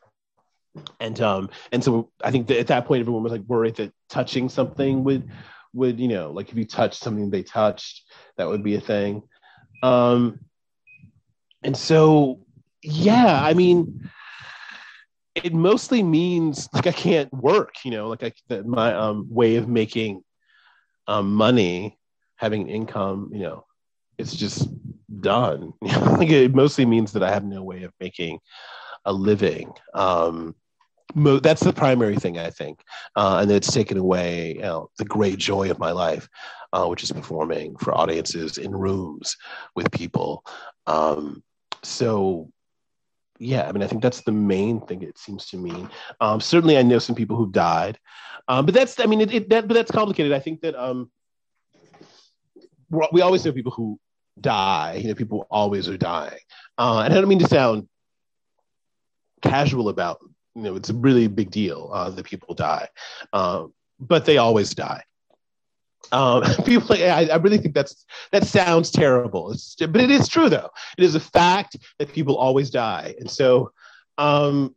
And um and so I think that at that point everyone was like worried that touching something would would you know, like if you touched something they touched, that would be a thing. Um and so yeah, I mean, it mostly means like I can't work, you know, like I that my um way of making um money, having an income, you know, it's just done. Like it mostly means that I have no way of making a living. Um Mo- that's the primary thing, I think. Uh, and it's taken away, you know, the great joy of my life, uh, which is performing for audiences in rooms with people. Um, so, yeah, I mean, I think that's the main thing it seems to mean. Um, certainly, I know some people who've died, um, but that's, I mean, it, it, that, but that's complicated. I think that um, we always know people who die. You know, people always are dying, uh, and I don't mean to sound casual about. You know, it's a really big deal uh, that people die, um, but they always die. Um, people, I, I really think that's that sounds terrible, it's, but it is true though. It is a fact that people always die, and so um,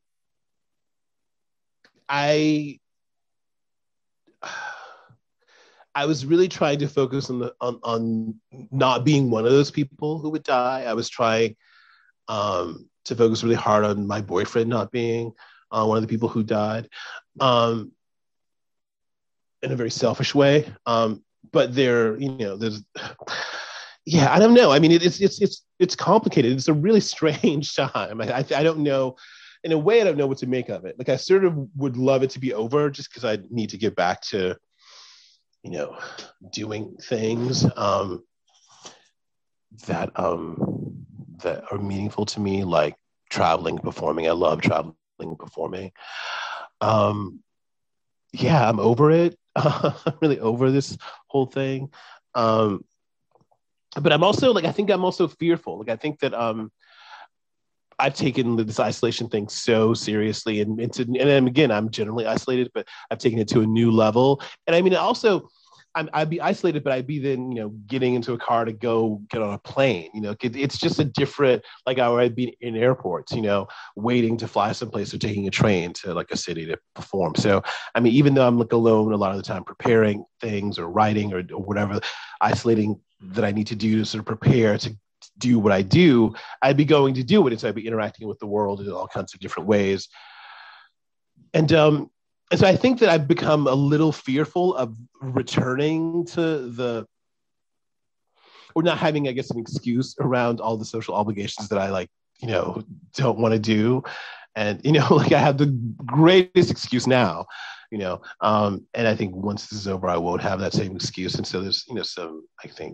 I, I was really trying to focus on the on, on not being one of those people who would die. I was trying um, to focus really hard on my boyfriend not being. Uh, one of the people who died, um, in a very selfish way. Um, but there, you know, there's, yeah, I don't know. I mean, it, it's it's it's it's complicated. It's a really strange time. I, I I don't know. In a way, I don't know what to make of it. Like, I sort of would love it to be over, just because I need to get back to, you know, doing things um, that um, that are meaningful to me, like traveling, performing. I love traveling. Performing. Um, yeah, I'm over it. I'm really over this whole thing. Um, but I'm also like, I think I'm also fearful. Like, I think that um, I've taken this isolation thing so seriously, and into, and then again, I'm generally isolated, but I've taken it to a new level. And I mean, also, I'm, I'd be isolated, but I'd be then, you know, getting into a car to go get on a plane. You know, it, it's just a different, like I would be in airports, you know, waiting to fly someplace or taking a train to like a city to perform. So, I mean, even though I'm like alone a lot of the time, preparing things or writing or, or whatever, isolating that I need to do to sort of prepare to do what I do, I'd be going to do it. And so I'd be interacting with the world in all kinds of different ways. And um, and so I think that I've become a little fearful of returning to the, or not having, I guess, an excuse around all the social obligations that I like, you know, don't want to do. And, you know, like I have the greatest excuse now, you know, um, and I think once this is over, I won't have that same excuse. And so there's, you know, some, I think,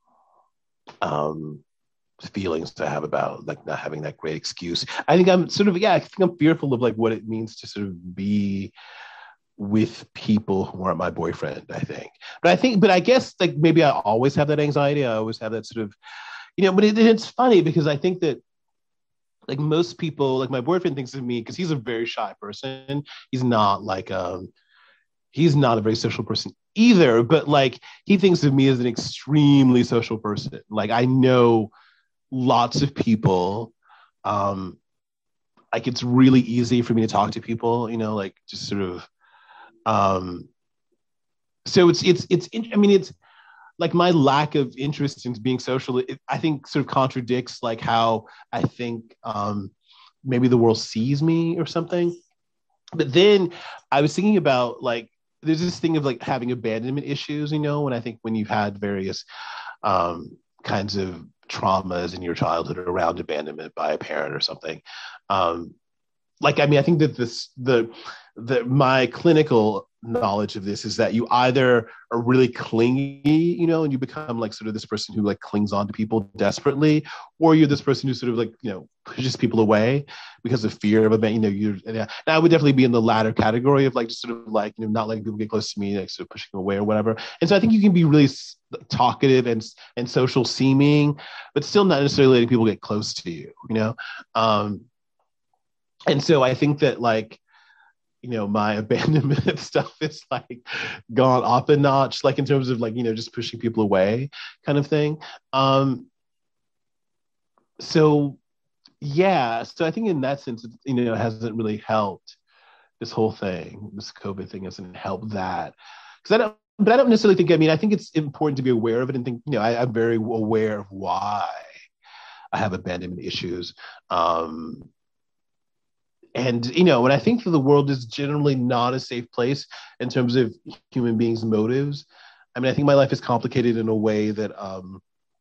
um, feelings to have about like not having that great excuse. I think I'm sort of, yeah, I think I'm fearful of like what it means to sort of be with people who aren't my boyfriend, I think. But I think, but I guess like maybe I always have that anxiety. I always have that sort of, you know, but it, it's funny because I think that like most people, like my boyfriend thinks of me because he's a very shy person. He's not like, um, he's not a very social person either, but like he thinks of me as an extremely social person. Like I know lots of people. Um, like it's really easy for me to talk to people, you know, like just sort of, um, so it's, it's, it's, I mean, it's like my lack of interest in being social, it, I think sort of contradicts like how I think, um, maybe the world sees me or something. But then I was thinking about like, there's this thing of like having abandonment issues, you know, when I think when you've had various, um, kinds of traumas in your childhood around abandonment by a parent or something. Um, like, I mean, I think that this, the, the, my clinical knowledge of this is that you either are really clingy, you know, and you become like sort of this person who like clings on to people desperately, or you're this person who sort of like, you know, pushes people away because of fear of a, you know, you're, and I would definitely be in the latter category of like, just sort of like, you know, not letting people get close to me, like sort of pushing away or whatever. And so I think you can be really talkative and, and social seeming, but still not necessarily letting people get close to you, you know? Um, and so I think that like, you know, my abandonment stuff is like gone up a notch, like in terms of like, you know, just pushing people away kind of thing. Um, so yeah, so I think in that sense, it, you know, it hasn't really helped this whole thing. This COVID thing hasn't helped that. Because I don't, but I don't necessarily think, I mean, I think it's important to be aware of it and think, you know, I, I'm very aware of why I have abandonment issues. Um, And, you know, and I think that the world is generally not a safe place in terms of human beings' motives. I mean, I think my life is complicated in a way that, um,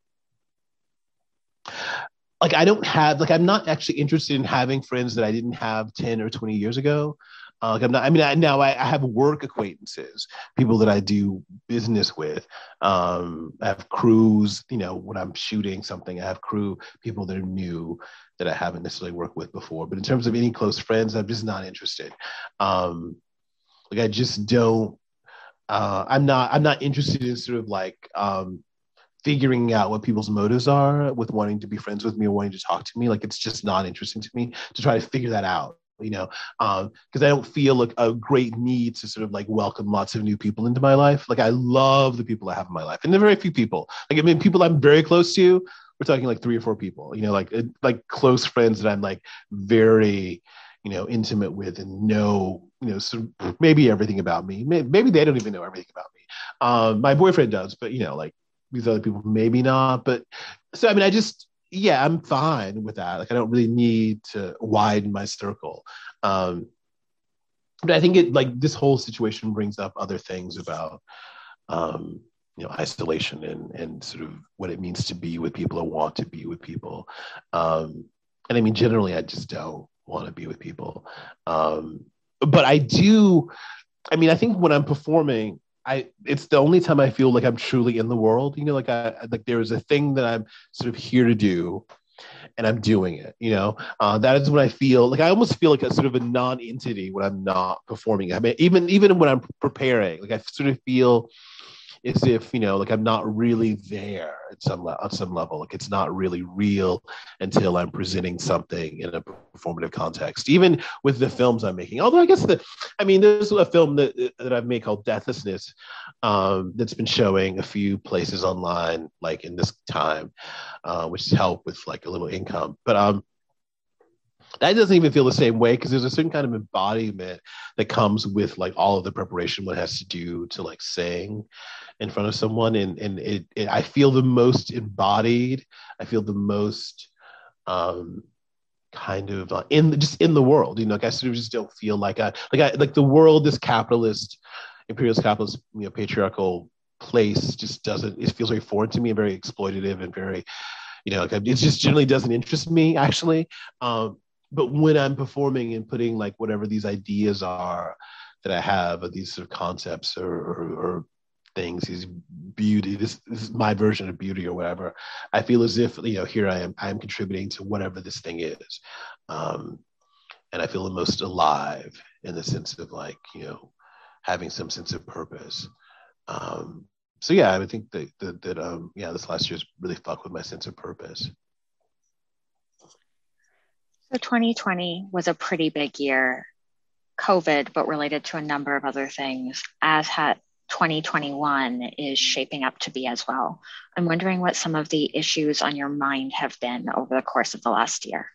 like, I don't have, like, I'm not actually interested in having friends that I didn't have ten or twenty years ago. Uh, like, I'm not, I mean, I, now I, I have work acquaintances, people that I do business with. Um, I have crews, you know, when I'm shooting something, I have crew, people that are new that I haven't necessarily worked with before. But in terms of any close friends, I'm just not interested. Um, like, I just don't, uh, I'm not, I'm not interested in sort of like, um, figuring out what people's motives are with wanting to be friends with me or wanting to talk to me. Like, it's just not interesting to me to try to figure that out, you know, um, because I don't feel like a great need to sort of like welcome lots of new people into my life. Like, I love the people I have in my life, and there are very few people. Like, I mean, people I'm very close to, we're talking like three or four people, you know, like like close friends that I'm like very, you know, intimate with and know, you know, so maybe everything about me. Maybe they don't even know everything about me. Um, my boyfriend does, but you know, like these other people maybe not. But so I mean, I just, yeah, I'm fine with that. Like, I don't really need to widen my circle. Um, but I think it, like, this whole situation brings up other things about, um, you know, isolation and and sort of what it means to be with people or want to be with people. Um, and I mean, generally, I just don't want to be with people. Um, but I do. I mean, I think when I'm performing, I it's the only time I feel like I'm truly in the world. You know, like I like there is a thing that I'm sort of here to do, and I'm doing it. You know, uh, that is when I feel like I almost feel like a sort of a non-entity when I'm not performing. I mean, even even when I'm preparing, like I sort of feel as if, you know, like I'm not really there at some le- on some level. Like it's not really real until I'm presenting something in a performative context. Even with the films I'm making, although I guess the, I mean, there's a film that that I've made called Deathlessness, um, that's been showing a few places online, like in this time, uh, which has helped with like a little income. But um, that doesn't even feel the same way because there's a certain kind of embodiment that comes with like all of the preparation one has to do to like sing in front of someone, and and it, it I feel the most embodied. I feel the most um kind of uh, in the, just in the world, you know. Like I sort of just don't feel like I like I like the world, this capitalist, imperialist capitalist, you know, patriarchal place just doesn't. It feels very foreign to me and very exploitative and very, you know, like it just generally doesn't interest me actually. Um, but when I'm performing and putting like whatever these ideas are that I have, or these sort of concepts or, or, or things, these beauty, this, this is my version of beauty or whatever, I feel as if, you know, here I am, I'm contributing to whatever this thing is. Um, and I feel the most alive in the sense of like, you know, having some sense of purpose. Um, so yeah, I think that, that, that um, yeah, this last year's really fucked with my sense of purpose. So twenty twenty was a pretty big year, COVID, but related to a number of other things, as had twenty twenty-one is shaping up to be as well. I'm wondering what some of the issues on your mind have been over the course of the last year.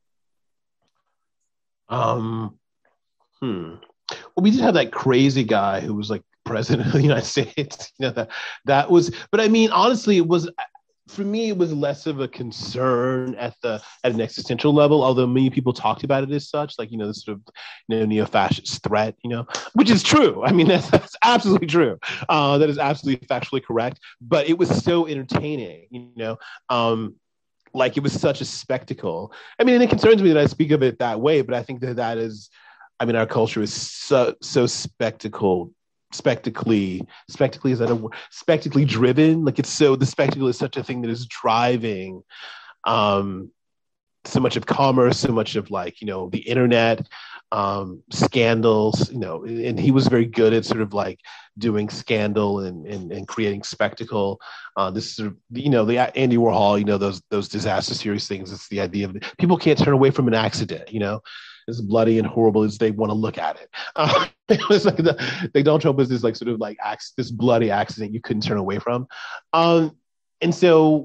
Um, hmm. Well, we did have that crazy guy who was like president of the United States. You know, that that was. But I mean, honestly, it was, for me, it was less of a concern at the at an existential level. Although many people talked about it as such, like, you know, this sort of, you know, neo-fascist threat. You know, which is true. I mean, that's, that's absolutely true. Uh, that is absolutely factually correct. But it was so entertaining. You know. Um, like it was such a spectacle. I mean, and it concerns me that I speak of it that way, but I think that that is, I mean, our culture is so so spectacle, spectacly, spectacly is that a word? Spectacly driven. Like it's so, the spectacle is such a thing that is driving um, so much of commerce, so much of like, you know, the internet, um, scandals, you know, and he was very good at sort of like doing scandal and and, and creating spectacle. Uh, this sort of, you know, the Andy Warhol, you know, those those disaster series things. It's the idea of people can't turn away from an accident, you know, as bloody and horrible as they want to look at it. Uh, it was like the, the Donald Trump was this like sort of like acts, this bloody accident you couldn't turn away from. Um, and so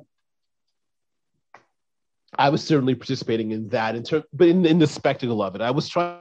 I was certainly participating in that in term, but in, in the spectacle of it, I was trying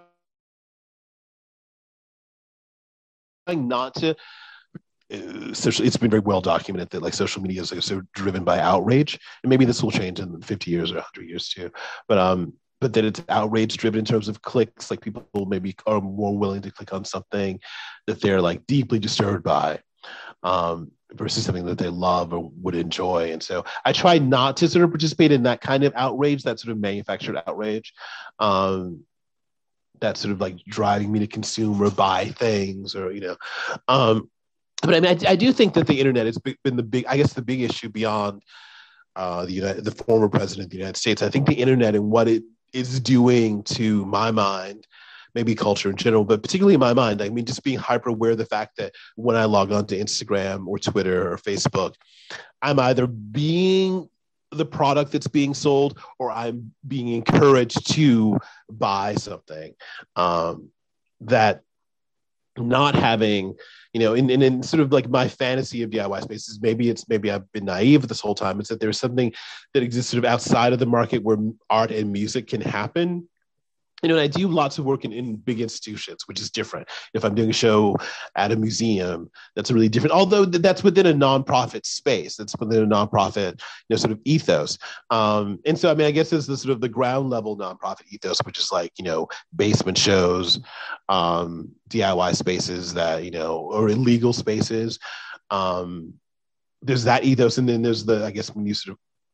not to. Uh, social, it's been very well documented that like social media is like so driven by outrage, and maybe this will change in fifty years or one hundred years too. But um, but that it's outrage driven in terms of clicks. Like people maybe are more willing to click on something that they're like deeply disturbed by, um, versus something that they love or would enjoy. And so I try not to sort of participate in that kind of outrage, that sort of manufactured outrage, um, that's sort of like driving me to consume or buy things, or, you know. Um, but I mean, I, I do think that the internet has been the big, I guess the big issue beyond uh, the United, the former president of the United States. I think the internet and what it is doing to my mind, maybe culture in general, but particularly in my mind, I mean, just being hyper aware of the fact that when I log on to Instagram or Twitter or Facebook, I'm either being the product that's being sold or I'm being encouraged to buy something. Um, that not having, you know, in, in, in sort of like my fantasy of D I Y spaces, maybe it's, maybe I've been naive this whole time. It's that there's something that exists sort of outside of the market where art and music can happen. You know, and I do lots of work in, in big institutions, which is different. If I'm doing a show at a museum, that's a really different, although that's within a nonprofit space, that's within a nonprofit, you know, sort of ethos. Um, and so, I mean, I guess there's the sort of the ground level nonprofit ethos, which is like, you know, basement shows, um, D I Y spaces that, you know, or illegal spaces. Um, there's that ethos. And then there's the, I guess when you sort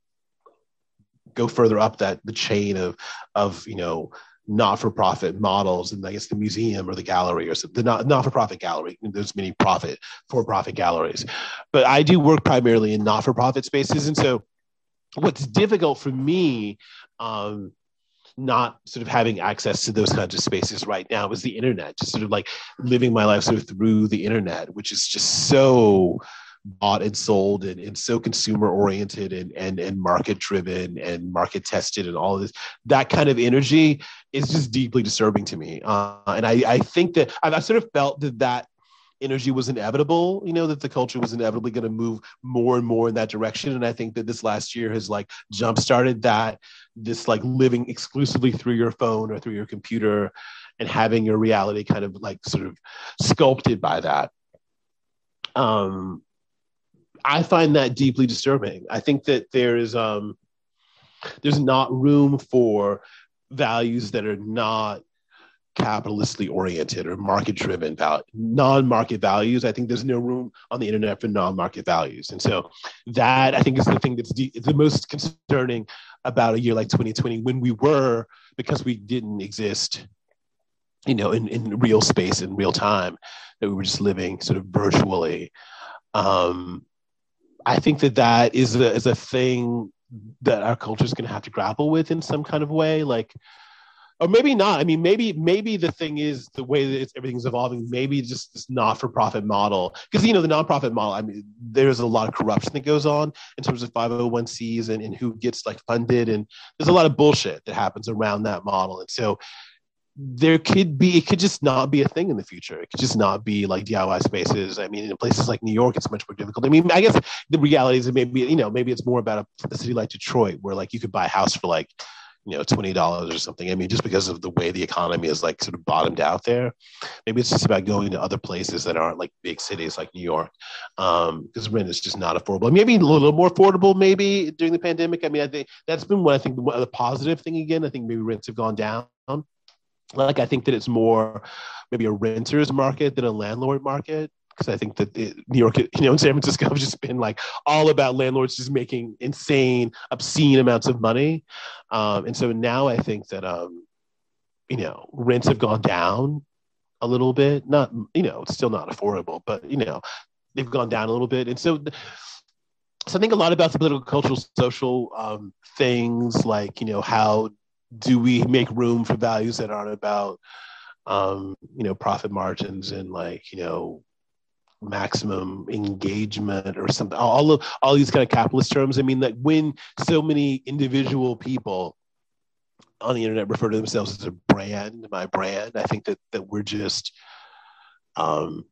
of go further up that, the chain of, of, you know, not-for-profit models, and I guess the museum or the gallery or something, the not, not-for-profit gallery. There's many profit, for-profit galleries. But I do work primarily in not-for-profit spaces. And so what's difficult for me, um, not sort of having access to those kinds of spaces right now, is the internet, just sort of like living my life sort of through the internet, which is just so bought and sold and, and so consumer oriented and, and, and market driven and market tested and all of this, that kind of energy is just deeply disturbing to me. Uh, and I, I think that I've, I've sort of felt that that energy was inevitable, you know, that the culture was inevitably going to move more and more in that direction. And I think that this last year has like jump started that, this like living exclusively through your phone or through your computer and having your reality kind of like sort of sculpted by that. Um, I find that deeply disturbing. I think that there is um, there's not room for values that are not capitalistically oriented or market driven, val- non-market values. I think there's no room on the internet for non-market values. And so that I think is the thing that's de- the most concerning about a year like twenty twenty, when we were, because we didn't exist, you know, in, in real space in real time, that we were just living sort of virtually. Um, I think that that is a, is a thing that our culture is going to have to grapple with in some kind of way. Like, or maybe not. I mean, maybe maybe the thing is the way that it's, everything's evolving. Maybe just this not-for-profit model, because you know the nonprofit model. I mean, there's a lot of corruption that goes on in terms of five oh one c's and, and who gets like funded, and there's a lot of bullshit that happens around that model. And so there could be, it could just not be a thing in the future. It could just not be like D I Y spaces. I mean, in places like New York, it's much more difficult. I mean, I guess the reality is that maybe, you know, maybe it's more about a, a city like Detroit, where like you could buy a house for like, you know, twenty dollars or something. I mean, just because of the way the economy is like sort of bottomed out there, maybe it's just about going to other places that aren't like big cities like New York, um, because rent is just not affordable. Maybe a little more affordable, maybe during the pandemic. I mean, I think that's been what I think the, the positive thing again. I think maybe rents have gone down. Like, I think that it's more maybe a renter's market than a landlord market. Because I think that it, New York, you know, and San Francisco have just been like all about landlords just making insane, obscene amounts of money. Um, and so now I think that, um, you know, rents have gone down a little bit. Not, you know, it's still not affordable, but, you know, they've gone down a little bit. And so, so I think a lot about the political, cultural, social um, things like, you know, how do we make room for values that aren't about, um, you know, profit margins and like, you know, maximum engagement or something, all of all these kind of capitalist terms. I mean, like when so many individual people on the internet refer to themselves as a brand, my brand, I think that that we're just um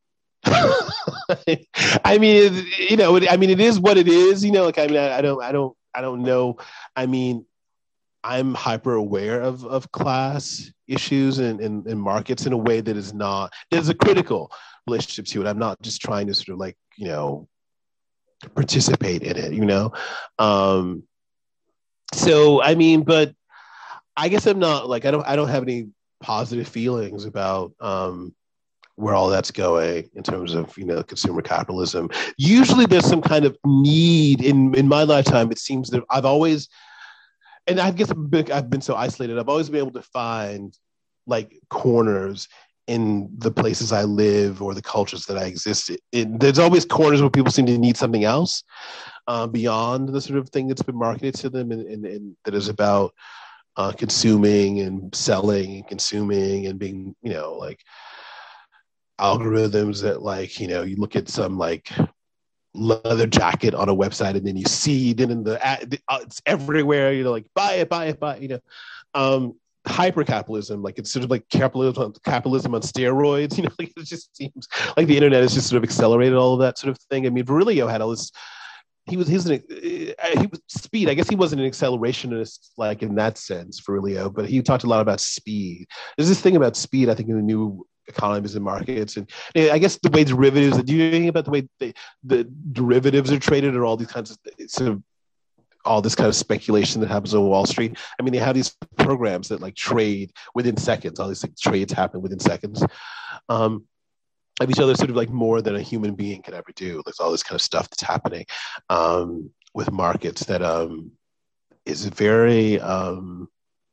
I mean, you know, I mean, it is what it is, you know, like, I mean, I, I don't, I don't, I don't know. I mean, I'm hyper aware of, of class issues and, and, and markets in a way that is not, there's a critical relationship to it. I'm not just trying to sort of like, you know, participate in it, you know? Um, so, I mean, but I guess I'm not like, I don't, I don't have any positive feelings about, um, where all that's going in terms of, you know, consumer capitalism. Usually there's some kind of need in, in my lifetime. It seems that I've always, and I guess I've been, I've been so isolated. I've always been able to find like corners in the places I live or the cultures that I exist in. There's always corners where people seem to need something else uh, beyond the sort of thing that's been marketed to them, and, and, and that is about uh, consuming and selling and consuming and being, you know, like algorithms that like, you know, you look at some like leather jacket on a website and then you see then in the ad, it's everywhere, you know, like buy it, buy it, buy it, you know. Um, hyper capitalism, like it's sort of like capitalism, capitalism on steroids, you know, like it just seems like the internet has just sort of accelerated all of that sort of thing. I mean, Virilio had all this, he was, he's an, he was speed. I guess he wasn't an accelerationist, like in that sense, Virilio, but he talked a lot about speed. There's this thing about speed, I think, in the new economies and markets, and I guess the way derivatives. Do you think about the way they, the derivatives are traded, or all these kinds of sort of all this kind of speculation that happens on Wall Street? I mean, they have these programs that like trade within seconds. All these like, trades happen within seconds um, of each other, sort of like more than a human being can ever do. There's all this kind of stuff that's happening um, with markets that um, is very. Um,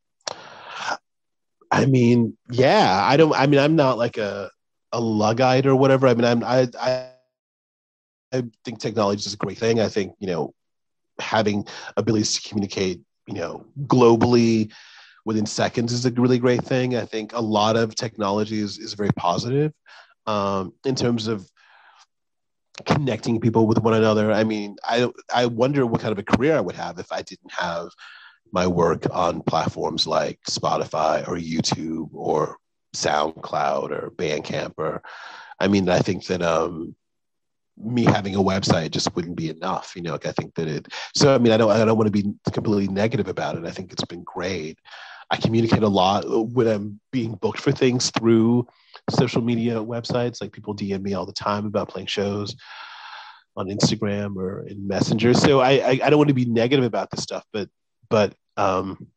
I mean, yeah, I don't. I mean, I'm not like a a Luddite or whatever. I mean, I'm I I, I think technology is a great thing. I think, you know, having abilities to communicate, you know, globally within seconds is a really great thing. I think a lot of technology is, is very positive um, in terms of connecting people with one another. I mean, I I wonder what kind of a career I would have if I didn't have my work on platforms like Spotify or YouTube or SoundCloud or Bandcamp. Or I mean, I think that um, me having a website just wouldn't be enough. You know, like I think that it. So I mean, I don't I don't want to be completely negative about it. I think it's been great. I communicate a lot when I'm being booked for things through social media websites. Like people D M me all the time about playing shows on Instagram or in Messenger. So I I, I don't want to be negative about this stuff, but but um,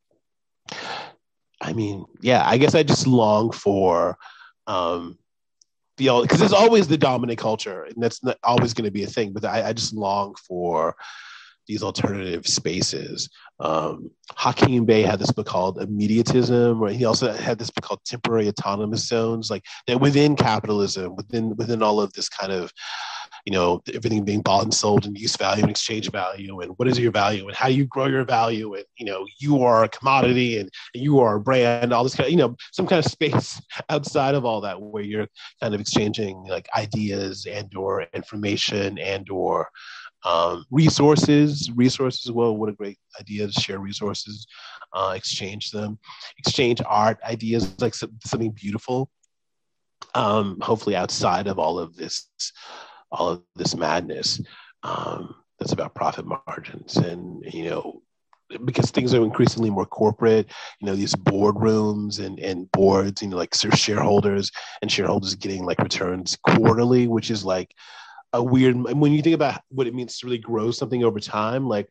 I mean, yeah, I guess I just long for um, the because there's always the dominant culture, and that's not always going to be a thing. But I, I just long for these alternative spaces. Um, Hakim Bey had this book called Immediatism, or he also had this book called Temporary Autonomous Zones, like that within capitalism, within within all of this kind of, you know, everything being bought and sold and use value and exchange value, and what is your value and how do you grow your value, and you know, you are a commodity and, and you are a brand, all this kind of, you know, some kind of space outside of all that where you're kind of exchanging like ideas and or information and or um, resources, resources. Well, what a great idea to share resources, uh, exchange them, exchange art, ideas, like some, something beautiful. Um, hopefully, outside of all of this, all of this madness, um, that's about profit margins, and you know, because things are increasingly more corporate. You know, these boardrooms and and boards, you know, like shareholders and shareholders getting like returns quarterly, which is like a weird, when you think about what it means to really grow something over time, like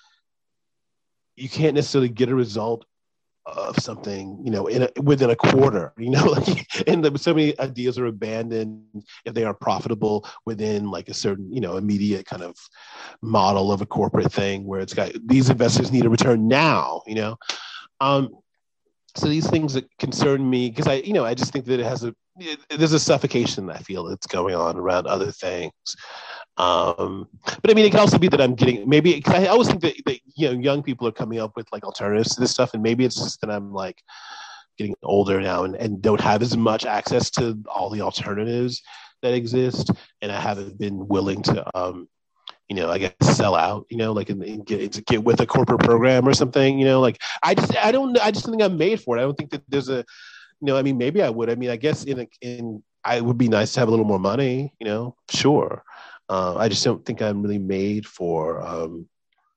you can't necessarily get a result of something, you know, in a, within a quarter, you know, like, and the, so many ideas are abandoned if they are profitable within like a certain, you know, immediate kind of model of a corporate thing where it's got, these investors need a return now, you know. Um, so these things that concern me, because I, you know, I just think that it has a, it, there's a suffocation I feel that's going on around other things. Um, but I mean, it can also be that I'm getting, maybe, because I always think that, that, you know, young people are coming up with like alternatives to this stuff. And maybe it's just that I'm like getting older now and, and don't have as much access to all the alternatives that exist. And I haven't been willing to, um, you know, I guess sell out, you know, like and, and get get with a corporate program or something, you know, like I just I don't I just think I'm made for it. I don't think that there's a, you know, I mean, maybe I would. I mean, I guess in a, in I would be nice to have a little more money, you know, sure. Uh, I just don't think I'm really made for, um,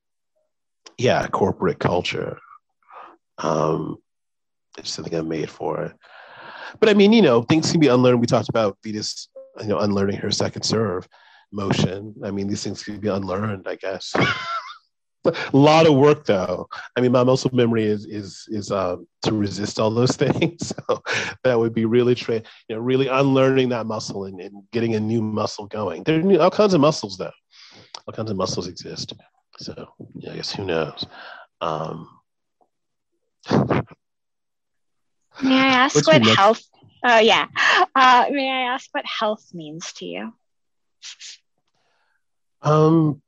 yeah, corporate culture. Um, I just don't think I'm made for it. But I mean, you know, things can be unlearned. We talked about Venus, you know, unlearning her second serve motion. I mean, these things can be unlearned, I guess. A lot of work, though. I mean, my muscle memory is is is um, to resist all those things. So that would be really, tra- you know, really unlearning that muscle and, and getting a new muscle going. There are new, all kinds of muscles, though. All kinds of muscles exist. So yeah, I guess who knows. Um, may I ask what's what your next? health? Oh uh, yeah. Uh, may I ask what health means to you? Um,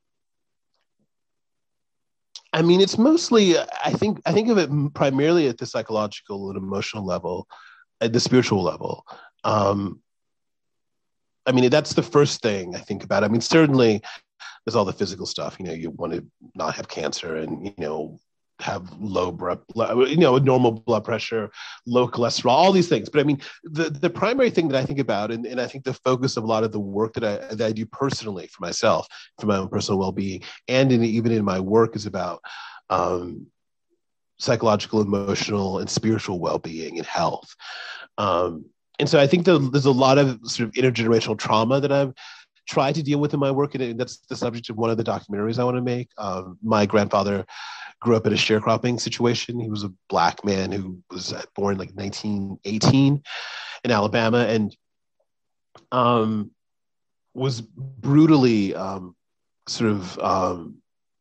I mean, it's mostly, I think, I think of it primarily at the psychological and emotional level, at the spiritual level. Um, I mean, that's the first thing I think about. I mean, certainly there's all the physical stuff, you know, you want to not have cancer and, you know, have low blood, you know, normal blood pressure, low cholesterol, all these things. But I mean, the, the primary thing that I think about, and, and I think the focus of a lot of the work that I, that I do personally for myself, for my own personal well-being, and in, even in my work is about um, psychological, emotional, and spiritual well-being and health. Um, and so I think the, there's a lot of sort of intergenerational trauma that I've tried to deal with in my work, and that's the subject of one of the documentaries I want to make. Um, my grandfather grew up in a sharecropping situation. He was a black man who was born like nineteen eighteen in Alabama, and um, was brutally um, sort of um,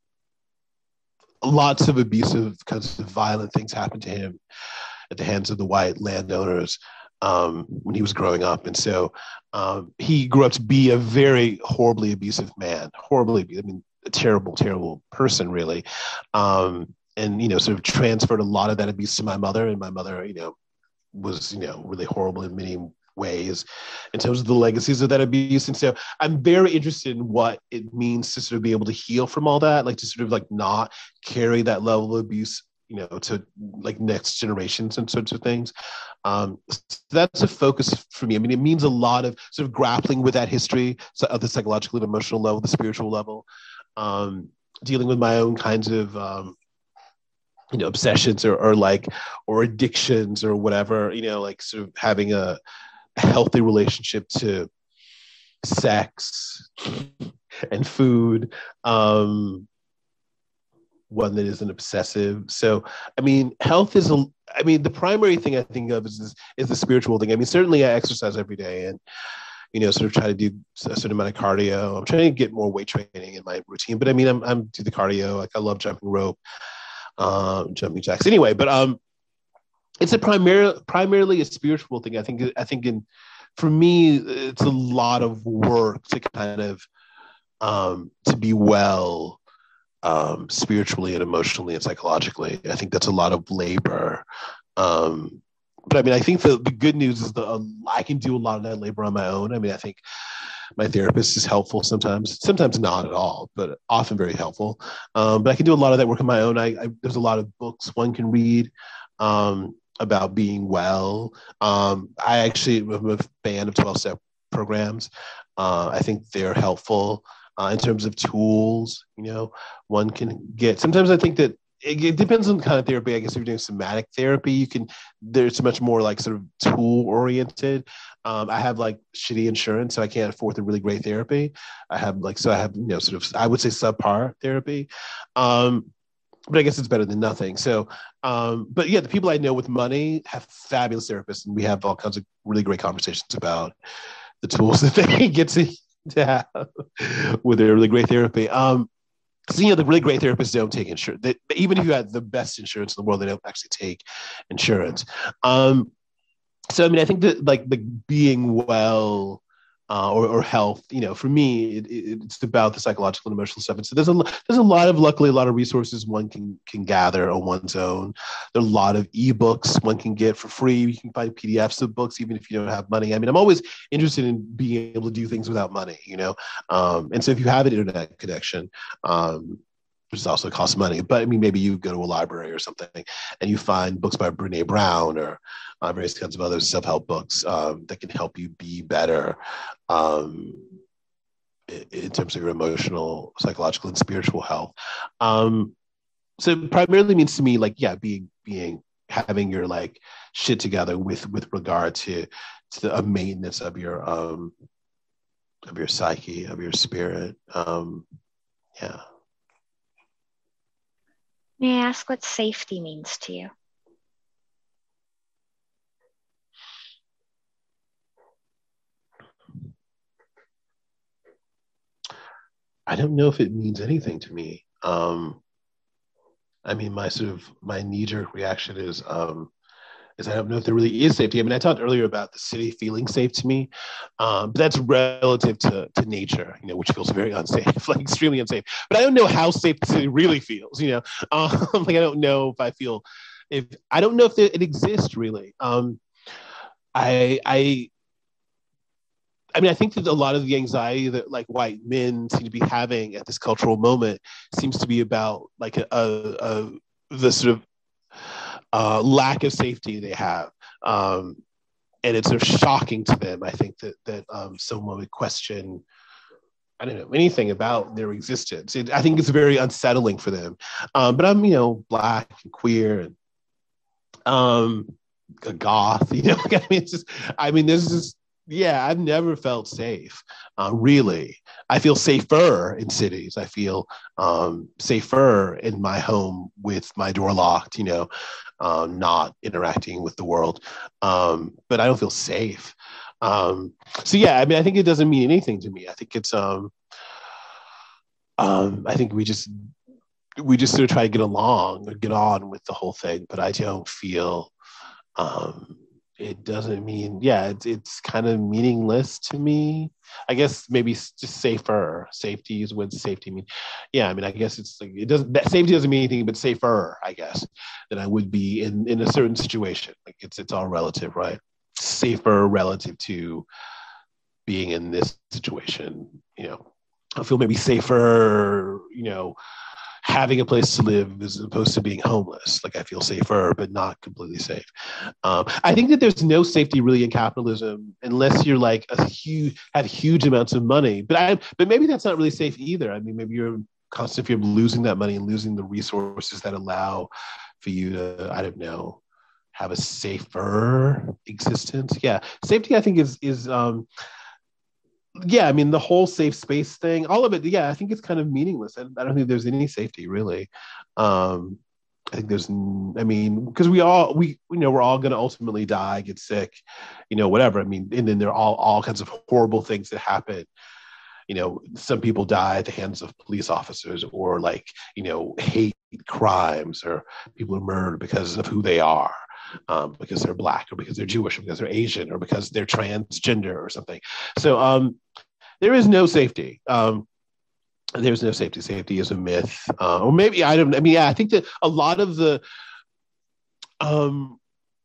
lots of abusive kinds of violent things happened to him at the hands of the white landowners um, when he was growing up. And so um, he grew up to be a very horribly abusive man, horribly, I mean, a terrible, terrible person, really. Um, and, you know, sort of transferred a lot of that abuse to my mother. And my mother, you know, was, you know, really horrible in many ways in terms of the legacies of that abuse. And so I'm very interested in what it means to sort of be able to heal from all that, like to sort of like not carry that level of abuse, you know, to like next generations and sorts of things. Um, so that's a focus for me. I mean, it means a lot of sort of grappling with that history, so of the psychological and emotional level, the spiritual level, um, dealing with my own kinds of, um, you know, obsessions or, or like, or addictions or whatever, you know, like sort of having a, a healthy relationship to sex and food, um, one that isn't obsessive. So, I mean, health is a, I mean, the primary thing I think of is, is the spiritual thing. I mean, certainly I exercise every day and, you know, sort of try to do a certain amount of cardio. I'm trying to get more weight training in my routine, but I mean, I'm, I'm do the cardio. Like I love jumping rope, um, jumping jacks anyway, but, um, it's a primary, primarily a spiritual thing. I think, I think in, for me, it's a lot of work to kind of, um, to be well, um, spiritually and emotionally and psychologically. I think that's a lot of labor. Um, but I mean, I think the, the good news is that um, I can do a lot of that labor on my own. I mean, I think my therapist is helpful sometimes, sometimes not at all, but often very helpful. Um, but I can do a lot of that work on my own. I, I there's a lot of books one can read um, about being well. Um, I actually am a fan of twelve-step programs. Uh, I think they're helpful uh, in terms of tools, you know, one can get. Sometimes I think that it, it depends on the kind of therapy. I guess if you're doing somatic therapy, you can, there's much more like sort of tool oriented. Um, I have like shitty insurance, so I can't afford the really great therapy. I have like, so I have, you know, sort of, I would say subpar therapy. Um, but I guess it's better than nothing. So, um, but yeah, the people I know with money have fabulous therapists, and we have all kinds of really great conversations about the tools that they get to, to have with their really great therapy. Um, so, you know, the really great therapists don't take insurance. They, even if you have the best insurance in the world, they don't actually take insurance. Um, so, I mean, I think that like the being well uh, or, or health, you know, for me, it, it, it's about the psychological and emotional stuff. And so there's a there's a lot of, luckily, a lot of resources one can can gather on one's own. There are a lot of ebooks one can get for free. You can find P D Fs of books, even if you don't have money. I mean, I'm always interested in being able to do things without money, you know. Um, and so if you have an internet connection, um, which also costs money, but I mean, maybe you go to a library or something and you find books by Brene Brown or uh, various kinds of other self-help books um, that can help you be better um, in, in terms of your emotional, psychological, and spiritual health. Um, so it primarily means to me, like, yeah, being, being, having your like shit together with, with regard to, to a maintenance of your, um, of your psyche, of your spirit. Um, yeah. May I ask what safety means to you? I don't know if it means anything to me. Um, I mean, my sort of my knee-jerk reaction is um, is I don't know if there really is safety. I mean, I talked earlier about the city feeling safe to me, um, but that's relative to to nature, you know, which feels very unsafe, like extremely unsafe. But I don't know how safe the city really feels, you know. Um, like I don't know if I feel if I don't know if it exists really. Um, I I I mean, I think that a lot of the anxiety that like white men seem to be having at this cultural moment seems to be about like a, a, a the sort of uh, lack of safety they have, um, and it's sort of shocking to them. I think that that um, someone would question, I don't know, anything about their existence. It, I think it's very unsettling for them. Um, but I'm, you know, black and queer and um, a goth. You know, I mean, it's just, I mean, there's just yeah, I've never felt safe. Uh, really, I feel safer in cities. I feel um, safer in my home with my door locked. You know, um, not interacting with the world. Um, but I don't feel safe. Um, so yeah, I mean, I think it doesn't mean anything to me. I think it's. Um, um, I think we just we just sort of try to get along or get on with the whole thing. But I don't feel. Um, it doesn't mean, yeah, it's, it's kind of meaningless to me. I guess maybe just safer. Safety is what safety means. Yeah, I mean, I guess it's like, it doesn't, that safety doesn't mean anything but safer, I guess, than I would be in, in a certain situation. Like it's, it's all relative, right? safer relative to being in this situation. You know, I feel maybe safer, you know, having a place to live as opposed to being homeless. Like I feel safer, but not completely safe. Um, I think that there's no safety really in capitalism unless you're like a huge, have huge amounts of money. But I, but maybe that's not really safe either. I mean, maybe you're constant fear of losing that money and losing the resources that allow for you to, I don't know, have a safer existence. Yeah, safety I think is is um, yeah, I mean, the whole safe space thing, all of it, yeah, I think it's kind of meaningless. I, I don't think there's any safety really. Um, I think there's, I mean, because we all, we, you know, we're all going to ultimately die, get sick, you know, whatever. I mean, and then there are all, all kinds of horrible things that happen. You know, some people die at the hands of police officers or like, you know, hate crimes, or people are murdered because of who they are. Um, because they're Black or because they're Jewish or because they're Asian or because they're transgender or something. So um, there is no safety. Um, there's no safety. Safety is a myth. Uh, or maybe, I don't, I mean, yeah, I think that a lot of the, um,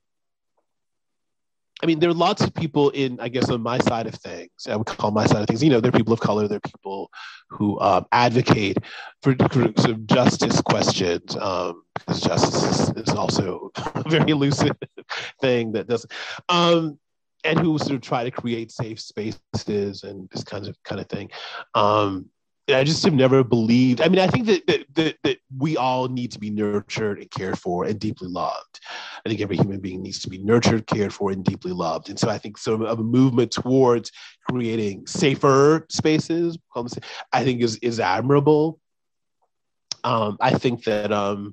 I mean, there are lots of people in, I guess, on my side of things. I would call my side of things. You know, there are people of color. There are people who um, advocate for, for sort of justice questions, um, because justice is, is also a very elusive thing that doesn't, um, and who sort of try to create safe spaces and this kind of kind of thing. Um, I just have never believed. I mean, I think that, that that that we all need to be nurtured and cared for and deeply loved. I think every human being needs to be nurtured, cared for, and deeply loved. And so I think some of a movement towards creating safer spaces, I think is is admirable. Um, I think that, um,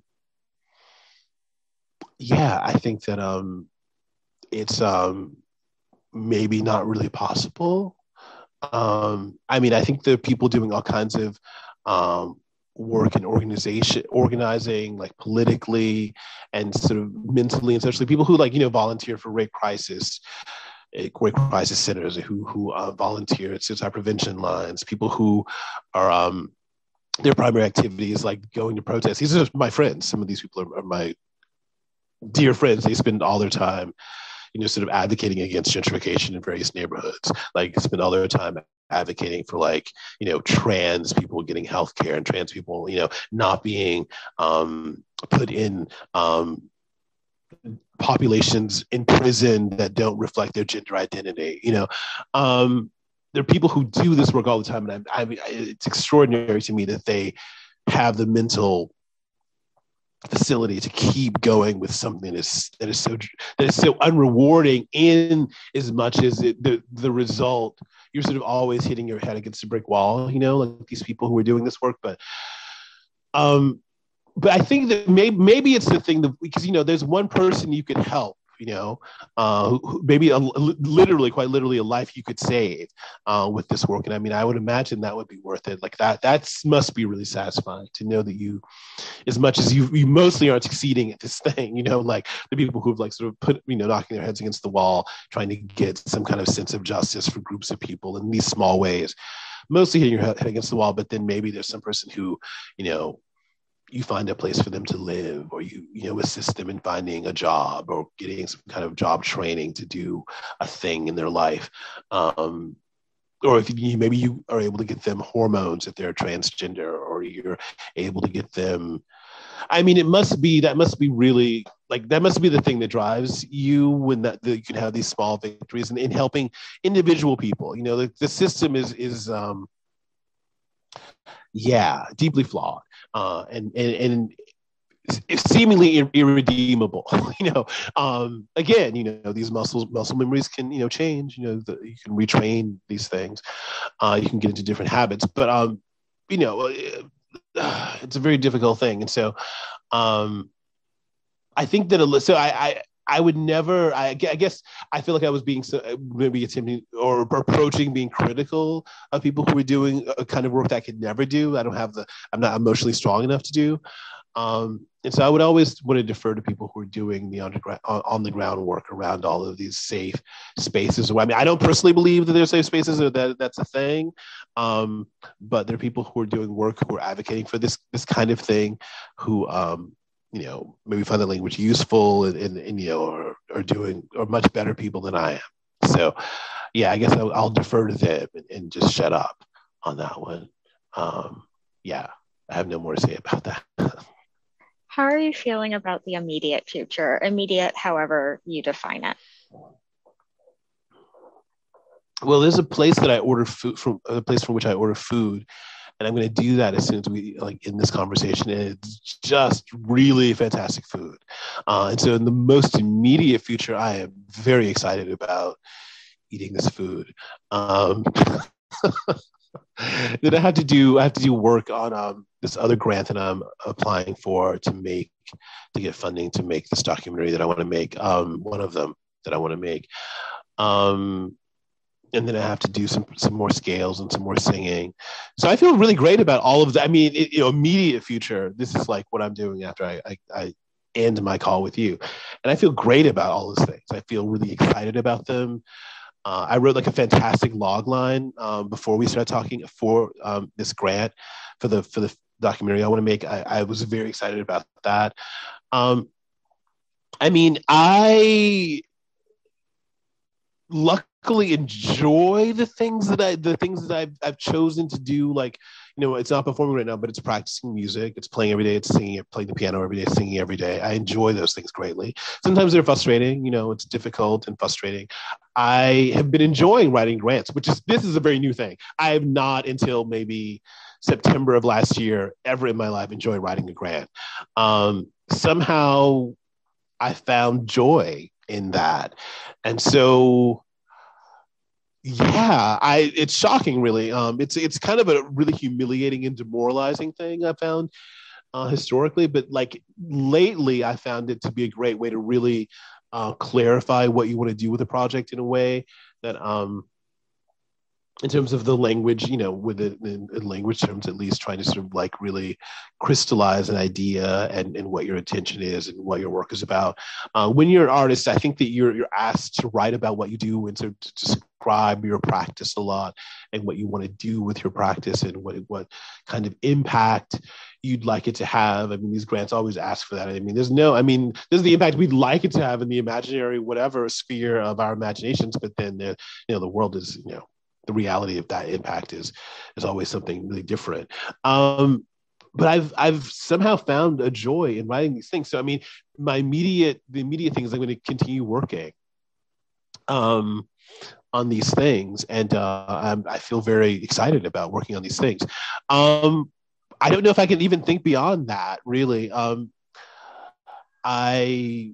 yeah, I think that um, it's um, maybe not really possible. Um, I mean, I think there are people doing all kinds of um, work in organization, organizing, like politically and sort of mentally and socially. People who like, you know, volunteer for rape crisis, rape crisis centers, who who uh, volunteer at suicide prevention lines. People who are um, their primary activity is like going to protest. These are my friends. Some of these people are, are my dear friends. They spend all their time, you know, sort of advocating against gentrification in various neighborhoods, like spend all their time advocating for like, you know, trans people getting health care and trans people, you know, not being um, put in um, populations in prison that don't reflect their gender identity, you know. Um, there are people who do this work all the time. And I, I mean, it's extraordinary to me that they have the mental facility to keep going with something that is that is so that is so unrewarding, in as much as it, the the result, you're sort of always hitting your head against a brick wall, you know, like these people who are doing this work. But um but I think that maybe maybe it's the thing that, because, you know, there's one person you could help, you know, uh, who, maybe a, literally, quite literally, a life you could save uh, with this work. And I mean, I would imagine that would be worth it. Like that, that must be really satisfying to know that you, as much as you, you mostly aren't succeeding at this thing, you know, like the people who've like sort of put, you know, knocking their heads against the wall, trying to get some kind of sense of justice for groups of people in these small ways, mostly hitting your head against the wall. But then maybe there's some person who, you know, you find a place for them to live, or you, you know, assist them in finding a job or getting some kind of job training to do a thing in their life. Um, or if you, maybe you are able to get them hormones if they're transgender, or you're able to get them, I mean, it must be, that must be really, like, that must be the thing that drives you, when that, that you can have these small victories in, in helping individual people. You know, the, the system is, is, um, yeah, deeply flawed, uh, and, and, and it's seemingly ir- irredeemable. You know, um, again, you know, these muscles, muscle memories can, you know, change. You know, the, you can retrain these things. Uh, you can get into different habits, but um, you know, uh, it's a very difficult thing. And so, um, I think that so I, I I would never. I, I guess I feel like I was being so, maybe attempting or approaching being critical of people who were doing a kind of work that I could never do. I don't have the. I'm not emotionally strong enough to do. Um, and so I would always want to defer to people who are doing the underground, on the ground work around all of these safe spaces. I mean, I don't personally believe that there's safe spaces or that that's a thing, um, but there are people who are doing work, who are advocating for this this kind of thing, who um, you know, maybe find the language useful and, and, and you know, are, are doing are much better people than I am. So yeah, I guess I'll, I'll defer to them and, and just shut up on that one. Um, yeah, I have no more to say about that. How are you feeling about the immediate future? Immediate, however you define it. Well, there's a place that I order food from, a place from which I order food, and I'm going to do that as soon as we like in this conversation. And it's just really fantastic food, uh, and so in the most immediate future, I am very excited about eating this food. Um, then I have to do I have to do work on um, this other grant that I'm applying for to make to get funding to make this documentary that I want to make. Um, one of them that I want to make. Um, and then I have to do some some more scales and some more singing. So I feel really great about all of that. I mean, it, you know, immediate future. This is like what I'm doing after I, I, I end my call with you, and I feel great about all those things. I feel really excited about them. Uh, I wrote like a fantastic log line um, before we started talking for um, this grant for the for the documentary I want to make. I, I was very excited about that. Um, I mean, I luckily enjoy the things that I the things that I've, I've chosen to do. Like, you know, it's not performing right now, but it's practicing music. It's playing every day. It's singing, playing the piano every day, singing every day. I enjoy those things greatly. Sometimes they're frustrating. You know, it's difficult and frustrating. I have been enjoying writing grants, which is this is a very new thing. I have not until maybe September of last year ever in my life enjoyed writing a grant. Um, somehow I found joy in that. And so yeah, I it's shocking really. Um it's it's kind of a really humiliating and demoralizing thing I found uh, historically, but like lately I found it to be a great way to really uh, clarify what you want to do with a project in a way that um in terms of the language, you know, with it in, in language terms, at least trying to sort of like really crystallize an idea and, and what your intention is and what your work is about. Uh, when you're an artist, I think that you're you're asked to write about what you do and to, to describe your practice a lot and what you want to do with your practice and what what kind of impact you'd like it to have. I mean, these grants always ask for that. I mean, there's no, I mean, there's the impact we'd like it to have in the imaginary, whatever sphere of our imaginations, but then the, you know, the world is, you know, the reality of that impact is is always something really different. Um, but I've I've somehow found a joy in writing these things. So I mean, my immediate the immediate thing is I'm going to continue working um, on these things, and uh, I'm, I feel very excited about working on these things. Um, I don't know if I can even think beyond that. Really, um, I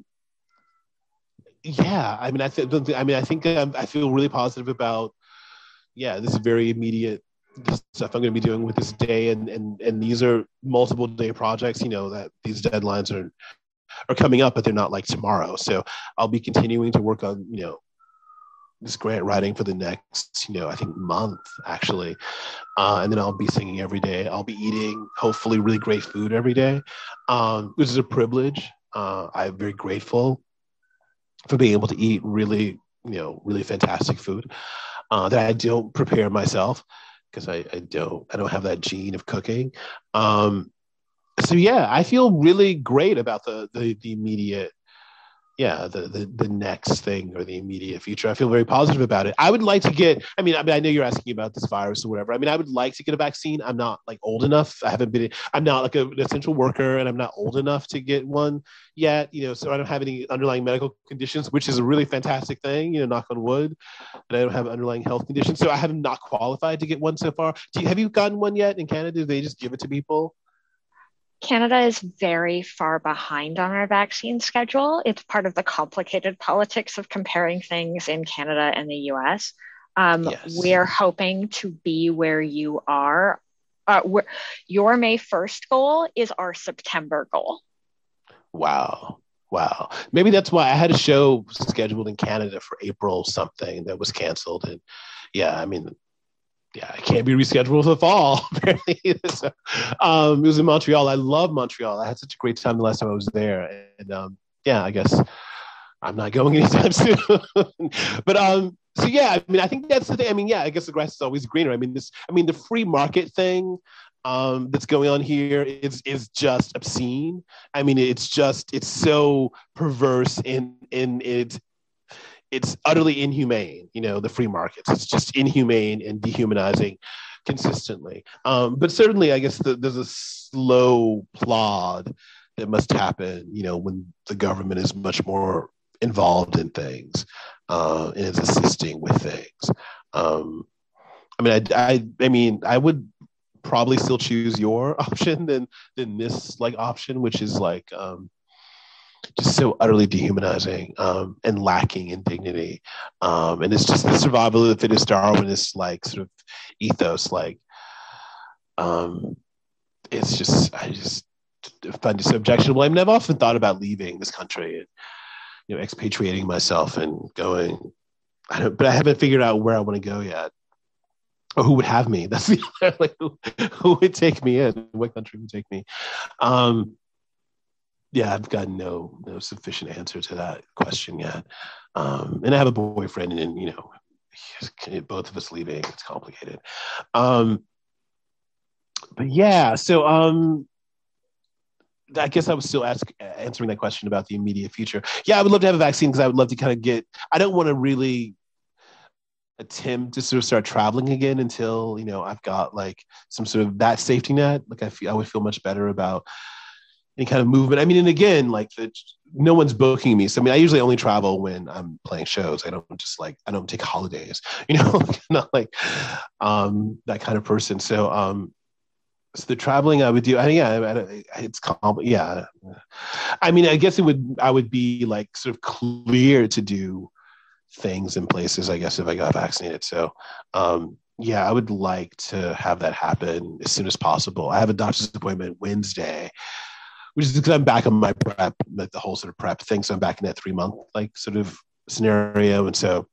yeah. I mean, I think I mean I think I'm, I feel really positive about yeah, this is very immediate stuff I'm going to be doing with this day, and and and these are multiple day projects. You know that these deadlines are are coming up, but they're not like tomorrow. So I'll be continuing to work on you know this grant writing for the next you know I think month actually, uh, and then I'll be singing every day. I'll be eating hopefully really great food every day, um, which is a privilege. Uh, I'm very grateful for being able to eat really you know really fantastic food. Uh, that I don't prepare myself because I, I don't I don't have that gene of cooking. Um, so yeah, I feel really great about the the, the immediate yeah the, the the next thing or the immediate future. I feel very positive about it. I would like to get. I mean, I mean, I know you're asking about this virus or whatever. I mean, I would like to get a vaccine. I'm not like old enough. I haven't been. I'm not like a, an essential worker, and I'm not old enough to get one yet. You know, so I don't have any underlying medical conditions, which is a really fantastic thing. You know, knock on wood. And I don't have underlying health conditions, so I have not qualified to get one so far. Do you, have you gotten one yet in Canada? Do they just give it to people? Canada is very far behind on our vaccine schedule. It's part of the complicated politics of comparing things in Canada and the U S. Um, Yes. we're hoping to be where you are. Uh, where, your May first goal is our September goal. Wow. Wow. Maybe that's why I had a show scheduled in Canada for April something that was canceled. And yeah, I mean, yeah, it can't be rescheduled for the fall. Apparently, so, um, it was in Montreal. I love Montreal. I had such a great time the last time I was there, and um, yeah, I guess I'm not going anytime soon. but um, so yeah, I mean, I think that's the thing. I mean, yeah, I guess the grass is always greener. I mean, this, I mean, the free market thing um, that's going on here is is just obscene. I mean, it's just it's so perverse in in its it's utterly inhumane, you know, the free markets. It's just inhumane and dehumanizing consistently. Um, but certainly, I guess the, there's a slow plod that must happen, you know, when the government is much more involved in things uh, and is assisting with things. Um, I mean, I, I, I mean, I would probably still choose your option than than this like option, which is like um, just so utterly dehumanizing um, and lacking in dignity. Um, and it's just the survival of the fittest Darwinist like sort of ethos. Like, um, it's just I just find it so objectionable. I mean, I've often thought about leaving this country and you know expatriating myself and going. I don't, but I haven't figured out where I want to go yet. Or who would have me? That's the other, like who, who would take me in? What country would take me? Um, yeah, I've got no no sufficient answer to that question yet. Um, and I have a boyfriend, and you know, both of us leaving, it's complicated. Um, but yeah, so um, I guess I was still ask, answering that question about the immediate future. Yeah, I would love to have a vaccine because I would love to kind of get. I don't want to really attempt to sort of start traveling again until you know I've got like some sort of that safety net. Like I feel I would feel much better about any kind of movement. I mean, and again, like the, no one's booking me. So I mean, I usually only travel when I'm playing shows. I don't just like I don't take holidays, you know, not like um, that kind of person. So um, so the traveling I would do. I mean, yeah, it's yeah. I mean, I guess it would I would be like sort of clear to do things in places, I guess, if I got vaccinated. So, um, yeah, I would like to have that happen as soon as possible. I have a doctor's appointment Wednesday, which is because I'm back on my prep, like the whole sort of prep thing. So I'm back in that three month like sort of scenario. And so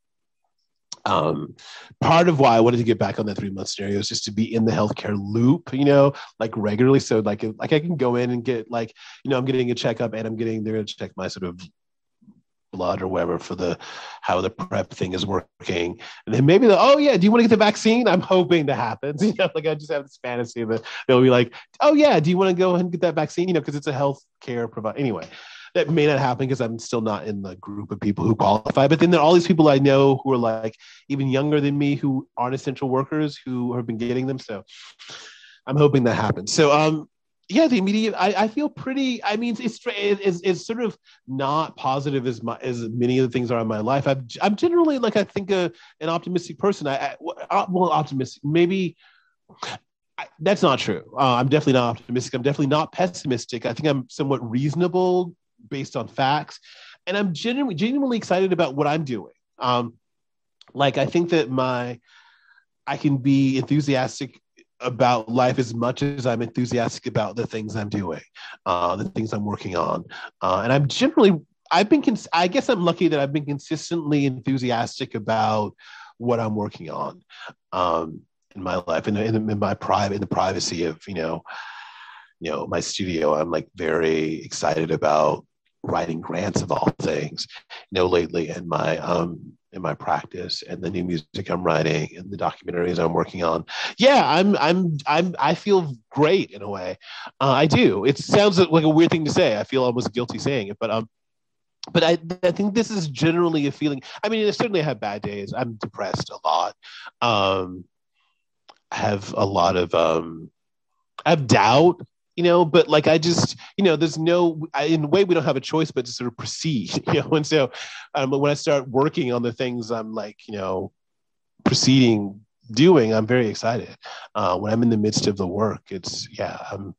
um, part of why I wanted to get back on that three month scenario is just to be in the healthcare loop, you know, like regularly. So like, like I can go in and get like, you know, I'm getting a checkup and I'm getting there to check my sort of blood or whatever for the how the prep thing is working, and then maybe the oh yeah, do you want to get the vaccine? I'm hoping that happens. You know, like I just have this fantasy that they'll be like, oh yeah, do you want to go ahead and get that vaccine? You know, because it's a health care provider. Anyway, that may not happen because I'm still not in the group of people who qualify. But then there are all these people I know who are like even younger than me who aren't essential workers who have been getting them. So I'm hoping that happens. So um. Yeah, the immediate. I, I feel pretty. I mean, it's, it's it's sort of not positive as my as many of the things are in my life. I'm I'm generally like I think a an optimistic person. I, I well optimistic maybe. I, that's not true. Uh, I'm definitely not optimistic. I'm definitely not pessimistic. I think I'm somewhat reasonable based on facts, and I'm genuinely genuinely excited about what I'm doing. Um, like I think that my I can be enthusiastic about life as much as I'm enthusiastic about the things I'm doing, uh, the things I'm working on. Uh, and I'm generally, I've been, cons- I guess I'm lucky that I've been consistently enthusiastic about what I'm working on um, in my life, in, in, in my private, in the privacy of, you know, you know, my studio. I'm like very excited about writing grants of all things, you know, lately in my, um, in my practice and the new music I'm writing and the documentaries I'm working on. Yeah, I'm, I'm, I'm, I feel great in a way. Uh, I do. It sounds like a weird thing to say. I feel almost guilty saying it, but, um, but I, I think this is generally a feeling. I mean, I certainly have bad days. I'm depressed a lot. Um, I have a lot of, um, I have doubt, you know, but like I just, you know, there's no, I, in a way, we don't have a choice but to sort of proceed, you know. And so um, when I start working on the things I'm like, you know, proceeding, doing, I'm very excited. Uh, when I'm in the midst of the work, it's, yeah, I'm,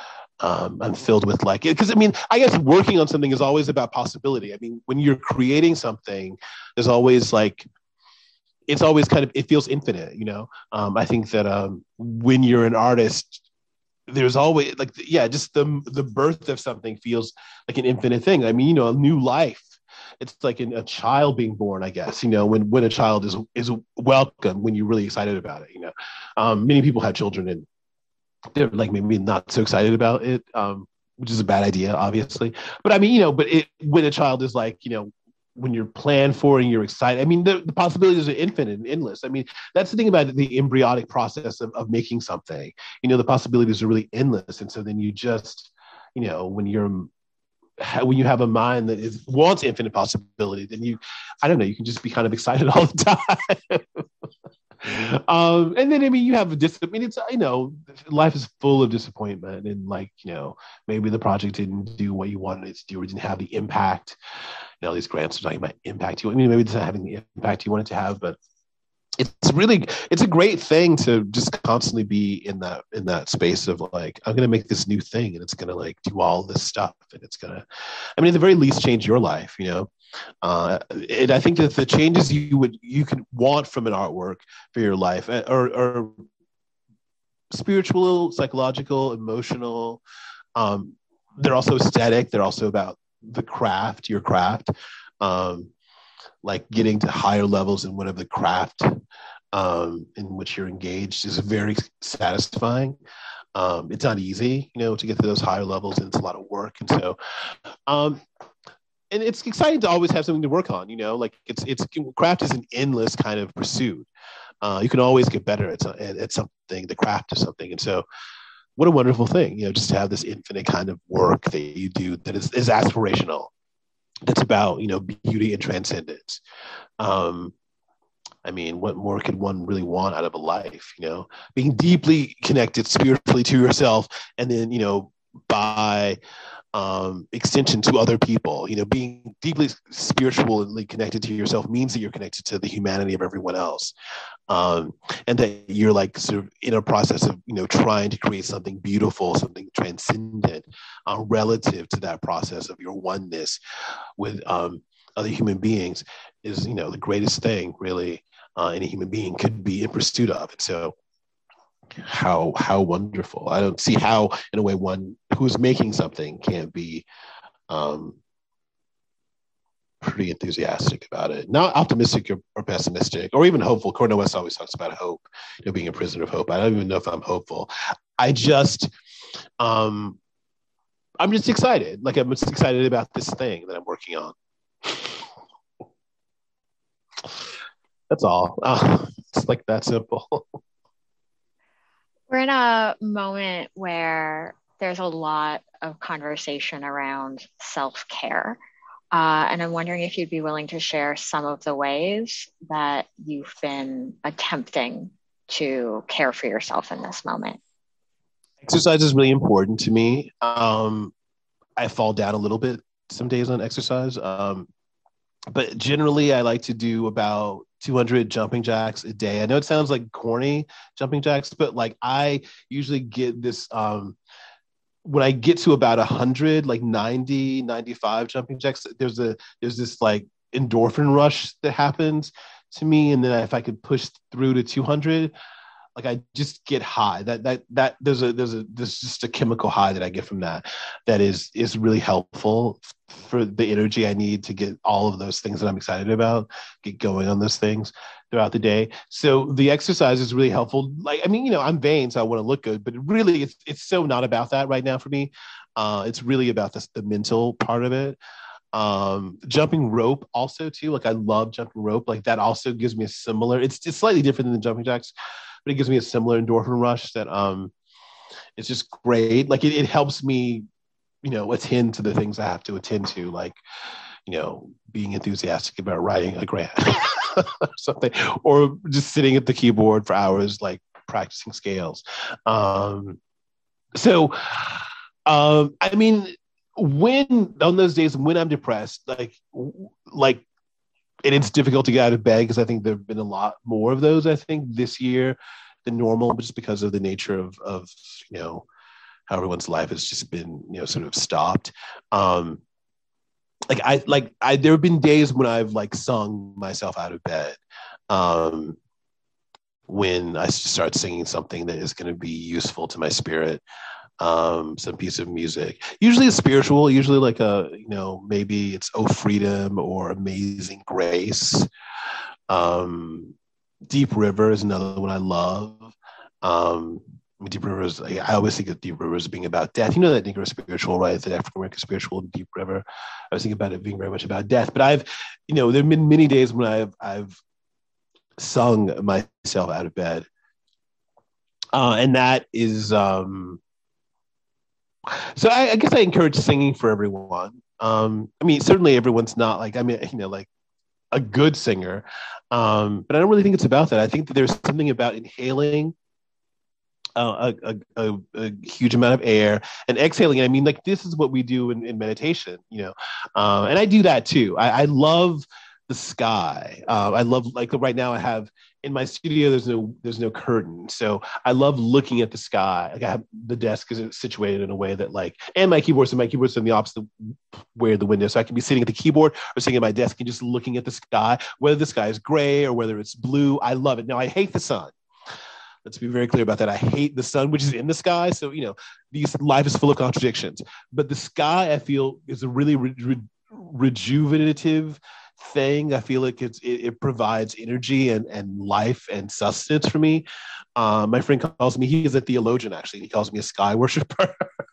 um, I'm filled with like, because I mean, I guess working on something is always about possibility. I mean, when you're creating something, there's always like, it's always kind of, it feels infinite, you know. Um, I think that um, when you're an artist, there's always like, yeah, just the the birth of something feels like an infinite thing. I mean, you know, a new life. It's like an, a child being born, I guess, you know, when, when a child is, is welcome, when you're really excited about it, you know. Um, many people have children and they're like maybe not so excited about it, um, which is a bad idea, obviously. But I mean, you know, but it, when a child is like, you know, when you're planned for and you're excited, I mean, the, the possibilities are infinite and endless. I mean, that's the thing about the embryonic process of, of making something, you know, the possibilities are really endless. And so then you just, you know, when you're when you have a mind that is wants infinite possibility, then you, I don't know, you can just be kind of excited all the time. um, and then I mean, you have a dis. I mean, it's you know, life is full of disappointment, and like you know, maybe the project didn't do what you wanted it to do, or didn't have the impact. You know, these grants are talking about impact. You, I mean, maybe it's not having the impact you want it to have, but it's really it's a great thing to just constantly be in that in that space of like, I'm gonna make this new thing and it's gonna like do all this stuff, and it's gonna, I mean, at the very least change your life, you know. uh and I think that the changes you would you could want from an artwork for your life are, are spiritual, psychological, emotional. um they're also aesthetic, they're also about the craft, your craft. um like getting to higher levels in whatever the craft um, in which you're engaged is very satisfying. Um, it's not easy, you know, to get to those higher levels, and it's a lot of work. And so, um, and it's exciting to always have something to work on, you know, like it's, it's craft is an endless kind of pursuit. Uh, you can always get better at, at, at something, the craft of something. And so, what a wonderful thing, you know, just to have this infinite kind of work that you do that is, is aspirational, that's about, you know, beauty and transcendence. Um, I mean, what more could one really want out of a life? You know, being deeply connected spiritually to yourself, and then, you know, by um, extension to other people. You know, being deeply spiritually connected to yourself means that you're connected to the humanity of everyone else, um, and that you're like sort of in a process of, you know, trying to create something beautiful, something transcendent, uh, relative to that process of your oneness with um, other human beings is, you know, the greatest thing really uh, any human being could be in pursuit of. And so how how wonderful. I don't see how, in a way, one who's making something can't be um, pretty enthusiastic about it. Not optimistic or, or pessimistic or even hopeful. Cornel West always talks about hope, you know, being a prisoner of hope. I don't even know if I'm hopeful. I just, um, I'm just excited. Like, I'm just excited about this thing that I'm working on. That's all. Uh, it's like that simple. We're in a moment where there's a lot of conversation around self-care. Uh, and I'm wondering if you'd be willing to share some of the ways that you've been attempting to care for yourself in this moment. Exercise is really important to me. Um, I fall down a little bit some days on exercise. Um, but generally, I like to do about two hundred jumping jacks a day. I know it sounds like corny, jumping jacks, but like I usually get this, um, when I get to about one hundred, like ninety, ninety-five jumping jacks, there's a there's this like endorphin rush that happens to me. And then if I could push through to two hundred, like I just get high. That that that there's a there's a there's just a chemical high that I get from that that is is really helpful for the energy I need to get all of those things that I'm excited about, get going on those things throughout the day. So the exercise is really helpful. Like, I mean, you know, I'm vain, so I want to look good, but it really it's it's so not about that right now for me. Uh, it's really about this, the mental part of it. Um, jumping rope also too. Like I love jumping rope. Like that also gives me a similar, it's it's slightly different than the jumping jacks, but it gives me a similar endorphin rush that um it's just great. Like it, it helps me, you know, attend to the things I have to attend to, like, you know, being enthusiastic about writing a grant or something, or just sitting at the keyboard for hours, like practicing scales. Um, so, um, I mean, when on those days when I'm depressed, like, like, and it's difficult to get out of bed because I think there've been a lot more of those, I think, this year than normal, just because of the nature of, of you know, how everyone's life has just been, you know, sort of stopped. Um, like I, like I, there have been days when I've like sung myself out of bed. Um, when I start singing something that is going to be useful to my spirit, um, some piece of music. Usually it's spiritual, usually like a, you know, maybe it's Oh Freedom or Amazing Grace. Um, Deep River is another one I love. Um, Deep River is, I always think of Deep River as being about death. You know that Negro spiritual, right? The African American spiritual, Deep River. I was thinking about it being very much about death. But I've, you know, there have been many days when I've I've sung myself out of bed, uh, and that is. Um, so I, I guess I encourage singing for everyone. Um, I mean, certainly everyone's not like, I mean, you know, like a good singer. Um, but I don't really think it's about that. I think that there's something about inhaling uh, a, a, a, a huge amount of air and exhaling. I mean, like this is what we do in, in meditation, you know, uh, and I do that too. I, I love the sky. Uh, I love like right now I have in my studio. There's no there's no curtain, so I love looking at the sky. Like I have the desk is situated in a way that like, and my keyboards and my keyboards in the opposite way of the window, so I can be sitting at the keyboard or sitting at my desk and just looking at the sky, whether the sky is gray or whether it's blue. I love it. Now I hate the sun. Let's be very clear about that. I hate the sun, which is in the sky. So, you know, these life is full of contradictions. But the sky, I feel, is a really re- re- rejuvenative thing. I feel like it's, it, it provides energy and, and life and sustenance for me. Uh, my friend calls me, he is a theologian, actually. He calls me a sky worshiper.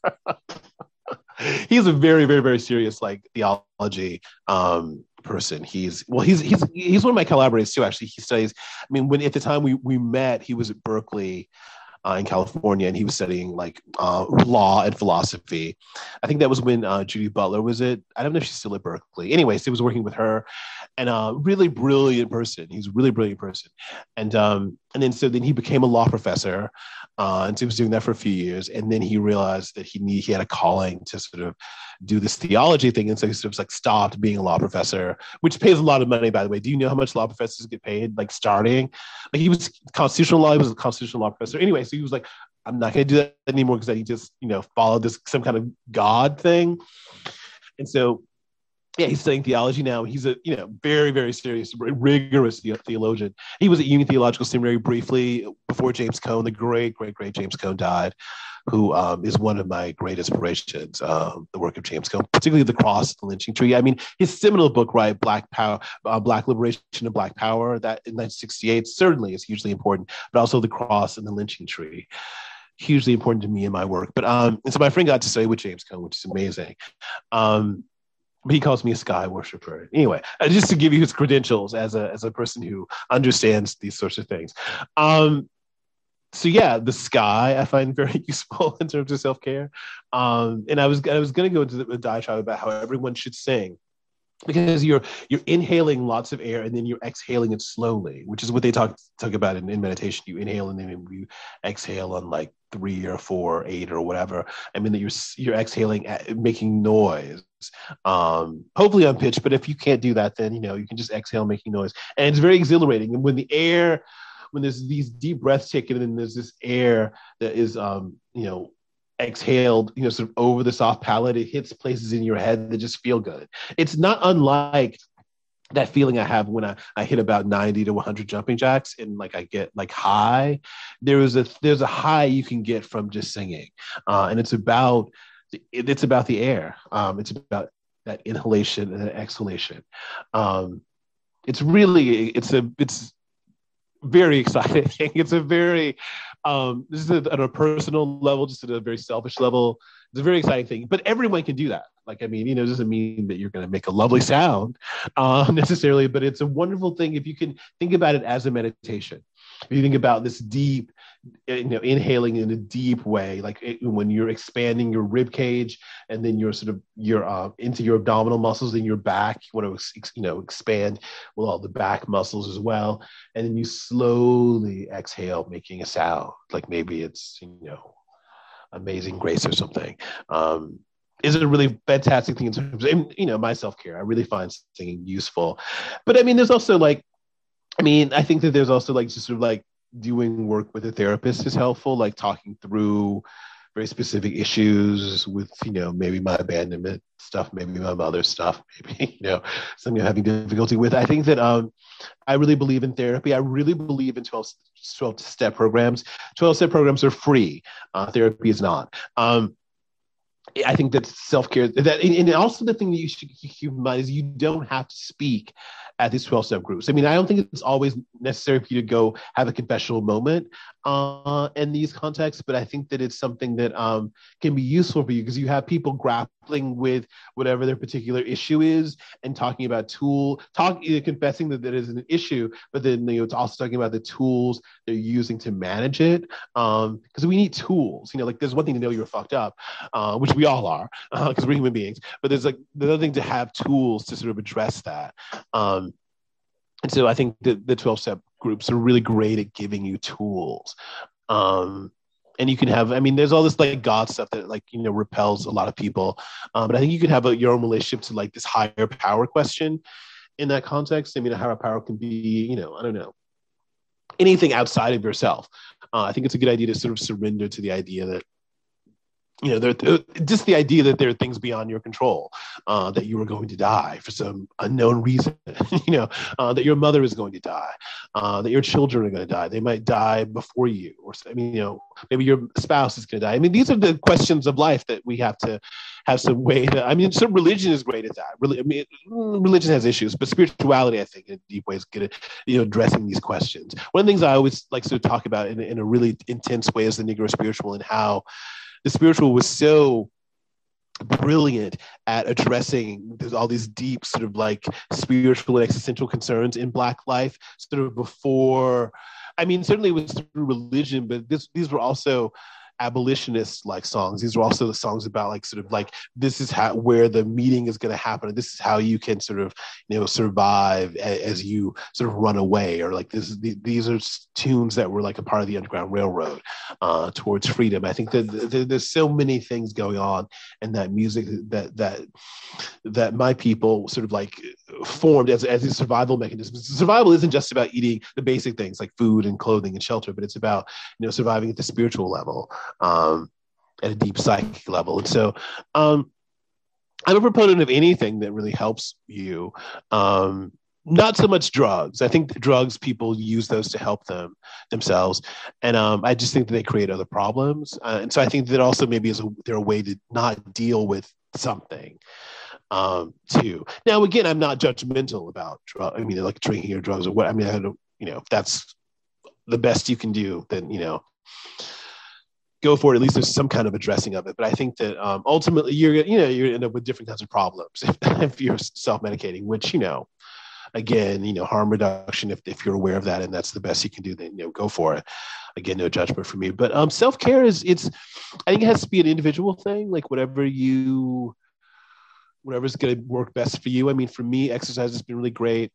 He's a very, very, very serious, like, theology um, person. He's well, he's he's he's one of my collaborators too. Actually, he studies. I mean, when at the time we we met, he was at Berkeley uh, in California, and he was studying like uh, law and philosophy. I think that was when uh, Judy Butler was it. I don't know if she's still at Berkeley. Anyways, he was working with her, and a uh, really brilliant person. He's a really brilliant person, and um, and then so then he became a law professor. Uh, and so he was doing that for a few years, and then he realized that he need, he had a calling to sort of do this theology thing, and so he sort of like stopped being a law professor, which pays a lot of money, by the way. Do you know how much law professors get paid? Like starting, like he was constitutional law, he was a constitutional law professor. Anyway, so he was like, I'm not going to do that anymore because he just you know followed this some kind of God thing, and so. Yeah, he's studying theology now. He's a you know very very serious, rigorous theologian. He was at Union Theological Seminary briefly before James Cone, the great great great James Cone died, who um, is one of my great inspirations. Um, the work of James Cone, particularly the Cross, the Lynching Tree. I mean, his seminal book, right, Black Power, uh, Black Liberation and Black Power, that in nineteen sixty-eight certainly is hugely important. But also the Cross and the Lynching Tree. Hugely important to me in my work. But um, and so my friend got to study with James Cone, which is amazing. Um, But he calls me a sky worshiper. Anyway, uh, just to give you his credentials as a as a person who understands these sorts of things. Um, so yeah, the sky I find very useful in terms of self care. Um, and I was I was going to go into the, the diatribe about how everyone should sing. Because you're you're inhaling lots of air and then you're exhaling it slowly, which is what they talk talk about in, in meditation. You inhale and then you exhale on like three or four, or eight or whatever. I mean that you're you're exhaling, making noise, um, hopefully on pitch. But if you can't do that, then you know you can just exhale, making noise, and it's very exhilarating. And when the air, when there's these deep breaths taken, and there's this air that is, um, you know. exhaled, you know, sort of over the soft palate, it hits places in your head that just feel good. It's not unlike that feeling I have when I, I hit about ninety to one hundred jumping jacks and like I get like high. There is a there's a high you can get from just singing, uh, and it's about it's about the air. Um, it's about that inhalation and exhalation. Um, it's really it's a it's very exciting. It's a very um this is a, on a personal level, just at a very selfish level, it's a very exciting thing, but everyone can do that. Like, I mean, you know, it doesn't mean that you're going to make a lovely sound uh, necessarily, but it's a wonderful thing if you can think about it as a meditation. If you think about this deep, you know, inhaling in a deep way, like it, when you're expanding your rib cage and then you're sort of you're uh, into your abdominal muscles in your back, you want to you know expand well all the back muscles as well, and then you slowly exhale, making a sound like maybe it's you know Amazing Grace or something. Um, is a really fantastic thing in terms of, you know, my self-care. I really find singing useful. But I mean, there's also like, I mean, I think that there's also like just sort of like doing work with a therapist is helpful, like talking through very specific issues with, you know, maybe my abandonment stuff, maybe my mother's stuff, maybe, you know, something I'm having difficulty with. I think that um, I really believe in therapy. I really believe in twelve, twelve step programs. twelve step programs are free. Uh, therapy is not. Um, I think that self-care, that, and also the thing that you should keep in mind is you don't have to speak at these twelve-step groups. I mean, I don't think it's always necessary for you to go have a confessional moment uh, in these contexts, but I think that it's something that um, can be useful for you because you have people grappling grappling with whatever their particular issue is and talking about tool, talk, you know, confessing that that is an issue, but then you know, it's also talking about the tools they're using to manage it. Um, because we need tools, you know, like there's one thing to know you're fucked up, uh, which we all are, because uh, we're human beings, but there's like the other thing to have tools to sort of address that. Um, and so I think the, the twelve-step groups are really great at giving you tools. Um, and you can have, I mean, there's all this like God stuff that like, you know, repels a lot of people. Um, but I think you could have a, your own relationship to like this higher power question in that context. I mean, a higher power can be, you know, I don't know, anything outside of yourself. Uh, I think it's a good idea to sort of surrender to the idea that, you know, there, just the idea that there are things beyond your control, uh, that you are going to die for some unknown reason, you know, uh, that your mother is going to die, uh, that your children are going to die. They might die before you, or I mean, you know, maybe your spouse is going to die. I mean, these are the questions of life that we have to have some way to, I mean, some religion is great at that. Really, I mean, religion has issues, but spirituality, I think, in deep ways, good at, you know, addressing these questions. One of the things I always like to talk about in, in a really intense way is the Negro spiritual, and how the spiritual was so brilliant at addressing all these deep sort of like spiritual and existential concerns in Black life, sort of before, I mean, certainly it was through religion, but this, these were also abolitionist like songs. These are also the songs about like sort of like, this is how, where the meeting is going to happen. This is how you can sort of, you know, survive as, as you sort of run away, or like this, these are tunes that were like a part of the Underground Railroad uh, towards freedom. I think that th- there's so many things going on in that music that, that, that my people sort of like formed as, as a survival mechanism. Survival isn't just about eating the basic things like food and clothing and shelter, but it's about, you know, surviving at the spiritual level. Um, at a deep psychic level. And so um, I'm a proponent of anything that really helps you. Um, not so much drugs. I think drugs, people use those to help them themselves. And um, I just think that they create other problems. Uh, and so I think that also maybe is a, they're a way to not deal with something um, too. Now, again, I'm not judgmental about drugs. I mean, like drinking or drugs or what, I mean, I don't, you know, if that's the best you can do, then, you know, go for it. At least there's some kind of addressing of it. But I think that um, ultimately you're, you know, you're end up with different kinds of problems if, if you're self-medicating, which, you know, again, you know, harm reduction, if, if you're aware of that and that's the best you can do, then, you know, go for it. Again, no judgment from me. But um, self-care is, it's, I think it has to be an individual thing, like whatever you, whatever's going to work best for you. I mean, for me, exercise has been really great.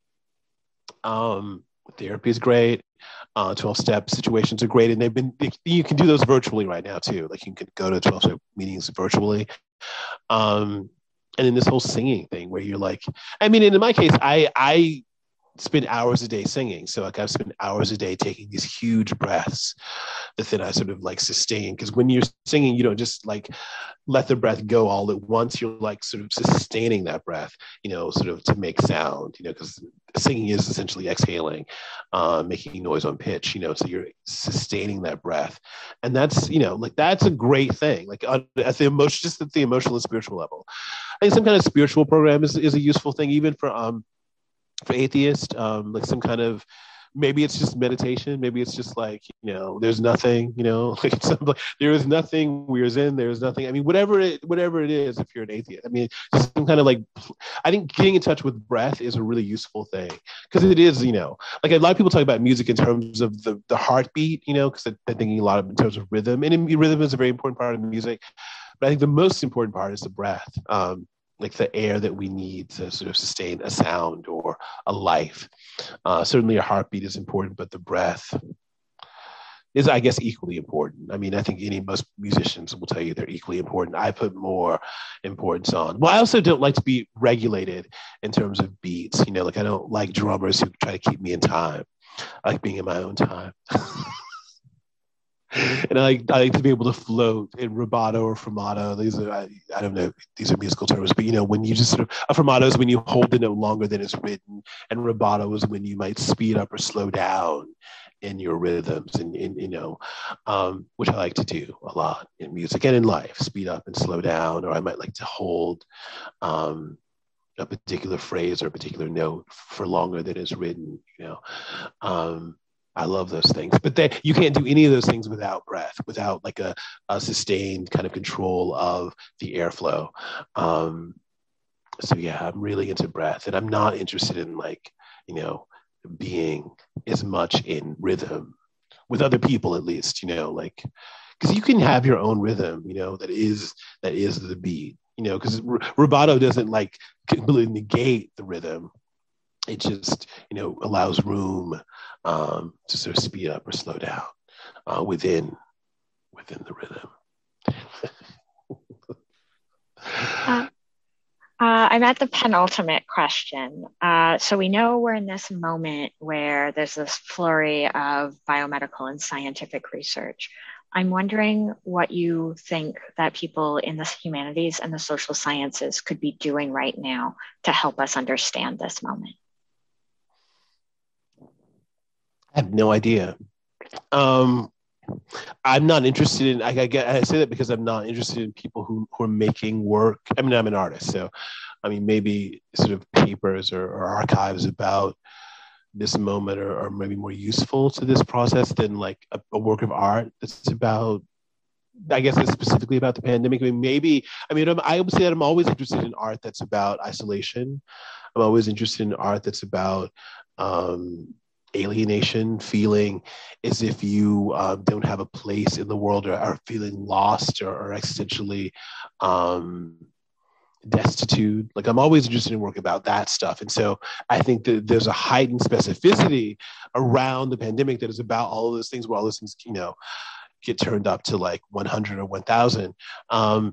Um, Therapy is great. Uh, twelve-step situations are great. And they've been, you can do those virtually right now too. Like you can go to twelve-step meetings virtually. Um, and then this whole singing thing where you're like, I mean, in my case, I, I spend hours a day singing. So like I've spent hours a day taking these huge breaths that then I sort of like sustain. Because when you're singing, you don't just like let the breath go all at once. You're like sort of sustaining that breath, you know, sort of to make sound, you know, because singing is essentially exhaling, uh, making noise on pitch, you know, so you're sustaining that breath. And that's, you know, like that's a great thing. Like uh, at the emotion, just at the emotional and spiritual level. I think some kind of spiritual program is, is a useful thing, even for, um, for atheists, um, like some kind of, maybe it's just meditation. Maybe it's just like, you know, there's nothing, you know, like it's like, there is nothing, we're in, there's nothing. I mean, whatever it, whatever it is, if you're an atheist, I mean, just some kind of like, I think getting in touch with breath is a really useful thing because it is, you know, like a lot of people talk about music in terms of the, the heartbeat, you know, because they're thinking a lot of in terms of rhythm, and rhythm is a very important part of music. But I think the most important part is the breath. Um, like the air that we need to sort of sustain a sound or a life. Uh, certainly a heartbeat is important, but the breath is, I guess, equally important. I mean, I think any, most musicians will tell you they're equally important. I put more importance on. Well, I also don't like to be regulated in terms of beats. You know, like I don't like drummers who try to keep me in time. I like being in my own time. And I like, I like to be able to float in rubato or fermato. These are, I, I don't know, these are musical terms, but you know, when you just sort of, a fermato is when you hold the note longer than it's written, and rubato is when you might speed up or slow down in your rhythms, and, and you know, um, which I like to do a lot in music and in life, speed up and slow down, or I might like to hold um, a particular phrase or a particular note for longer than it's written, you know. Um, I love those things, but they, you can't do any of those things without breath, without like a, a sustained kind of control of the airflow. Um, so yeah, I'm really into breath, and I'm not interested in like, you know, being as much in rhythm with other people, at least, you know, like, because you can have your own rhythm, you know, that is that is the beat, you know, because r- rubato doesn't like completely negate the rhythm. It just, you know, allows room um, to sort of speed up or slow down uh, within within the rhythm. Uh, uh, I'm at the penultimate question. Uh, so we know we're in this moment where there's this flurry of biomedical and scientific research. I'm wondering what you think that people in the humanities and the social sciences could be doing right now to help us understand this moment. I have no idea. Um, I'm not interested in. I, I get. I say that because I'm not interested in people who, who are making work. I mean, I'm an artist, so I mean, maybe sort of papers or, or archives about this moment are, are maybe more useful to this process than like a, a work of art that's about. I guess it's specifically about the pandemic. I mean, maybe. I mean, I'm, I would say that I'm always interested in art that's about isolation. I'm always interested in art that's about um, alienation, feeling as if you uh, don't have a place in the world, or are feeling lost, or, or existentially um, destitute. Like, I'm always interested in work about that stuff. And so I think that there's a heightened specificity around the pandemic that is about all of those things, where all those things, you know, get turned up to like one hundred or one thousand. Um,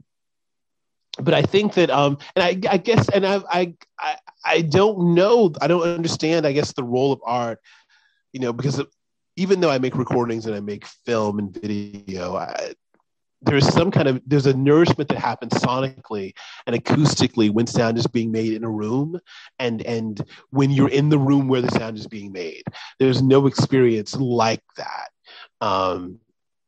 but I think that, um, and I, I guess, and I, I, I, I don't know, I don't understand, I guess, the role of art, you know, because even though I make recordings and I make film and video, I, there's some kind of, there's a nourishment that happens sonically and acoustically when sound is being made in a room, and and when you're in the room where the sound is being made. There's no experience like that. Um,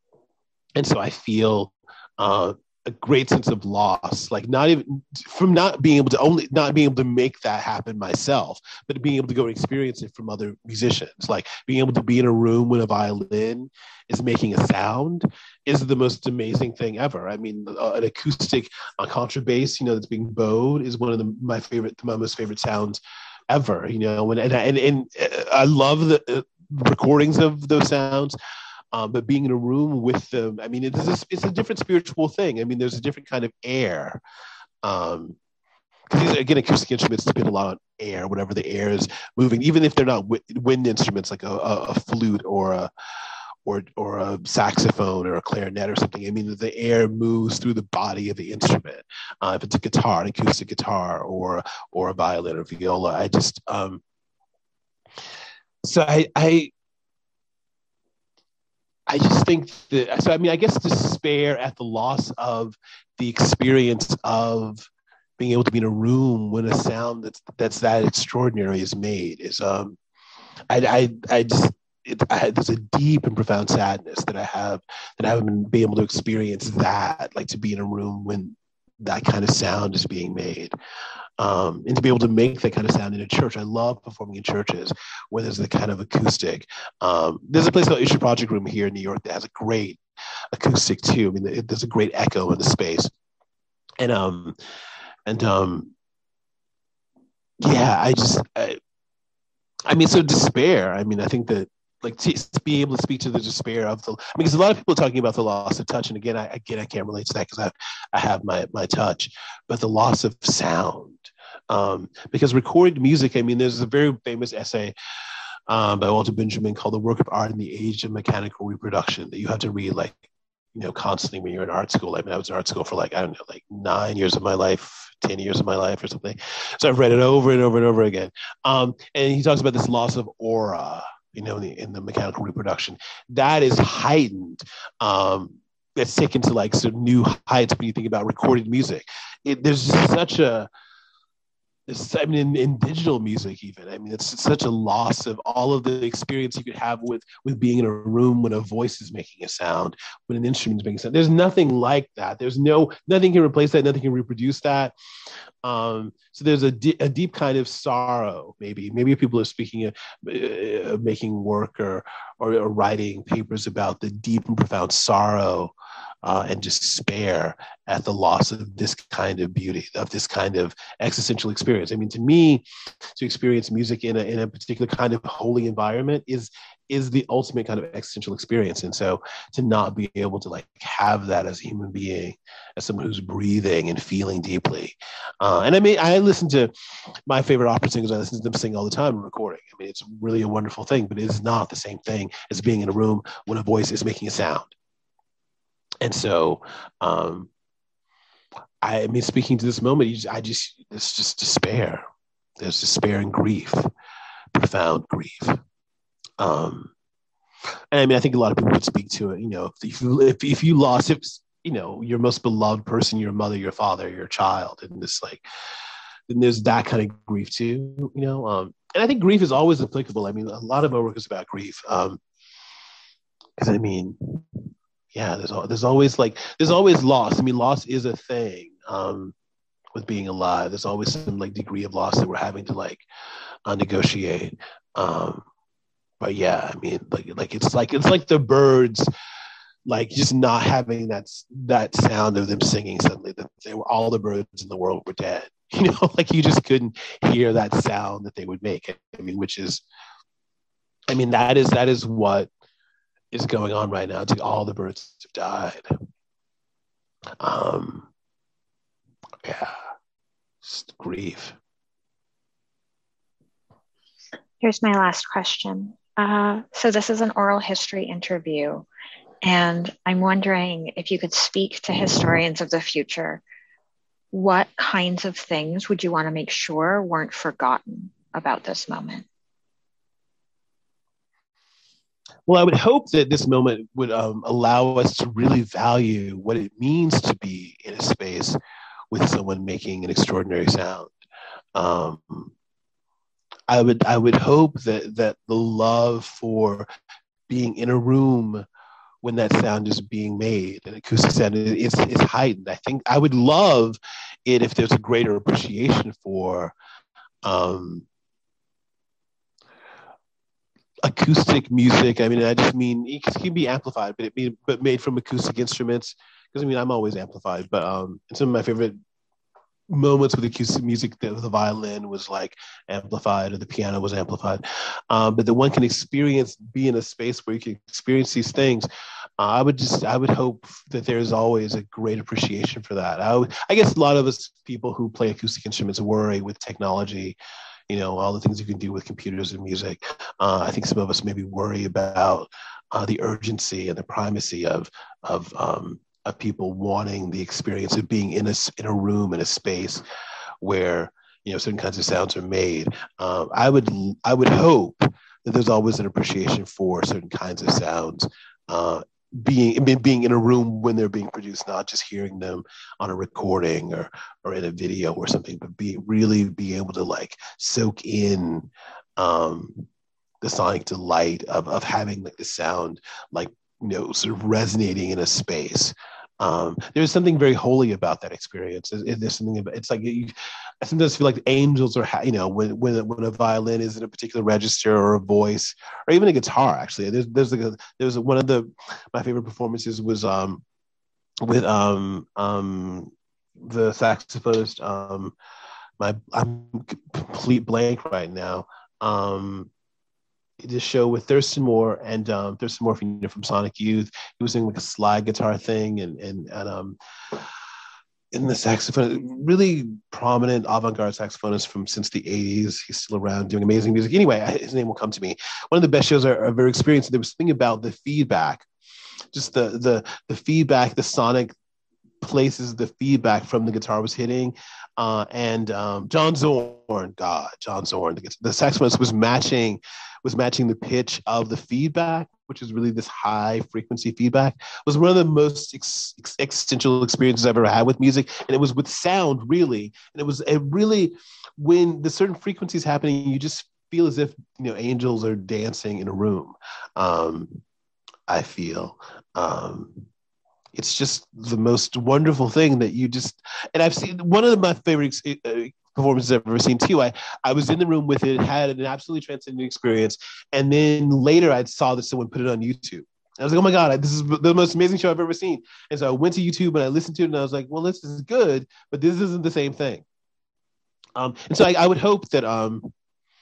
and so I feel uh, a great sense of loss, like not even from not being able to only not being able to make that happen myself, but being able to go and experience it from other musicians, like being able to be in a room when a violin is making a sound is the most amazing thing ever. I mean, uh, an acoustic uh, contrabass, you know, that's being bowed is one of the, my favorite, my most favorite sounds ever, you know, and, and, and, and I love the uh, recordings of those sounds. Um, but being in a room with them, I mean, it's a, it's a different spiritual thing. I mean, there's a different kind of air. Um, because again, acoustic instruments depend a lot on air, whatever the air is moving, even if they're not wind instruments like a, a, a flute or a or or a saxophone or a clarinet or something. I mean, the air moves through the body of the instrument. Uh, if it's a guitar, an acoustic guitar, or or a violin or viola, I just um, so I I I just think that, so I mean, I guess despair at the loss of the experience of being able to be in a room when a sound that's that's that extraordinary is made is um I I I just it, I, there's a deep and profound sadness that I have that I haven't been, been able to experience that, like to be in a room when that kind of sound is being made. Um, and to be able to make that kind of sound in a church. I love performing in churches where there's the kind of acoustic. Um, there's a place called Issue Project Room here in New York that has a great acoustic too. I mean, it, there's a great echo in the space. And um, and um, yeah, I just, I, I mean, so despair. I mean, I think that like to, to be able to speak to the despair of the, I mean, because a lot of people are talking about the loss of touch, and again, I again I can't relate to that because I I have my my touch, but the loss of sound. Um, because recorded music, I mean, there's a very famous essay um, by Walter Benjamin called "The Work of Art in the Age of Mechanical Reproduction" that you have to read like, you know, constantly when you're in art school. I mean, I was in art school for like, I don't know, like nine years of my life, ten years of my life or something. So I've read it over and over and over again. Um, and he talks about this loss of aura, you know, in the, in the mechanical reproduction. That is heightened. Um, that's taken to like some new heights when you think about recorded music. It, there's just such a, I mean, in, in digital music, even, I mean, it's such a loss of all of the experience you could have with with being in a room when a voice is making a sound, when an instrument is making a sound. There's nothing like that. There's no, nothing can replace that. Nothing can reproduce that. Um, so there's a, di- a deep kind of sorrow, maybe. Maybe people are speaking of uh, making work or or, or writing papers about the deep and profound sorrow uh, and despair at the loss of this kind of beauty, of this kind of existential experience. I mean, to me, to experience music in a, in a particular kind of holy environment is is the ultimate kind of existential experience. And so to not be able to like have that as a human being, as someone who's breathing and feeling deeply. Uh, and I mean, I listen to my favorite opera singers, I listen to them sing all the time in recording. I mean, it's really a wonderful thing, but it is not the same thing as being in a room when a voice is making a sound. And so, um, I mean, speaking to this moment, you just, I just, it's just despair. There's despair and grief, profound grief. Um, and I mean, I think a lot of people would speak to it. You know, if you if, if you lost, if you know your most beloved person, your mother, your father, your child, and this like, then there's that kind of grief too. You know, um, and I think grief is always applicable. I mean, a lot of our work is about grief. Um, because I mean, yeah, there's there's always like there's always loss. I mean, loss is a thing. Um, with being alive, there's always some like degree of loss that we're having to like uh, negotiate. Um, But yeah, I mean, like, like it's like it's like the birds, like just not having that that sound of them singing suddenly. That they were all the birds in the world were dead. You know, like you just couldn't hear that sound that they would make. I mean, which is, I mean, that is that is what is going on right now. It's like all the birds have died. Um, yeah, just grief. Here's my last question. Uh, so this is an oral history interview, and I'm wondering if you could speak to historians of the future. What kinds of things would you want to make sure weren't forgotten about this moment? Well, I would hope that this moment would um, allow us to really value what it means to be in a space with someone making an extraordinary sound. Um, I would I would hope that that the love for being in a room when that sound is being made, an acoustic sound, is is heightened. I think I would love it if there's a greater appreciation for um, acoustic music. I mean, I just mean it can be amplified, but it be but made from acoustic instruments. Because I mean, I'm always amplified, but um, and some of my favorite moments with acoustic music, the, the violin was like amplified or the piano was amplified, um, but that one can experience, be in a space where you can experience these things. uh, I would just I would hope that there's always a great appreciation for that. I, would, I guess a lot of us people who play acoustic instruments worry with technology, you know, all the things you can do with computers and music. uh, I think some of us maybe worry about uh, the urgency and the primacy of of um, of people wanting the experience of being in a in a room, in a space where, you know, certain kinds of sounds are made. Um, I would I would hope that there's always an appreciation for certain kinds of sounds uh, being being in a room when they're being produced, not just hearing them on a recording or or in a video or something, but be really be able to like soak in um, the sonic delight of of having like the sound like, you know, sort of resonating in a space. Um, there's something very holy about that experience. There's something about, it's like, you, I sometimes feel like angels are, you know, when, when, when a violin is in a particular register or a voice or even a guitar, actually, there's, there's like a, there's one of the, my favorite performances was um, with um, um, the saxophonist, um, my, I'm complete blank right now. Um, this show with Thurston Moore and um, Thurston Moore from, you know, from Sonic Youth. He was doing like a slide guitar thing and and and um in the saxophone, really prominent avant-garde saxophonist from since the eighties. He's still around doing amazing music. Anyway, his name will come to me. One of the best shows I've ever experienced. There was something about the feedback, just the the the feedback, the sonic places the feedback from the guitar was hitting. Uh, and um, John Zorn, God, John Zorn, the, the saxophonist was matching was matching the pitch of the feedback, which is really this high frequency feedback. It was one of the most ex- ex- existential experiences I've ever had with music. And it was with sound, really. And it was it really, when the certain frequencies happening, you just feel as if, you know, angels are dancing in a room. Um, I feel. Um, It's just the most wonderful thing that you just, and I've seen one of my favorite uh, performances I've ever seen too. I, I was in the room with it, had an absolutely transcendent experience. And then later I saw that someone put it on YouTube. I was like, oh my God, this is the most amazing show I've ever seen. And so I went to YouTube and I listened to it and I was like, well, this is good, but this isn't the same thing. Um, and so I, I would hope that um,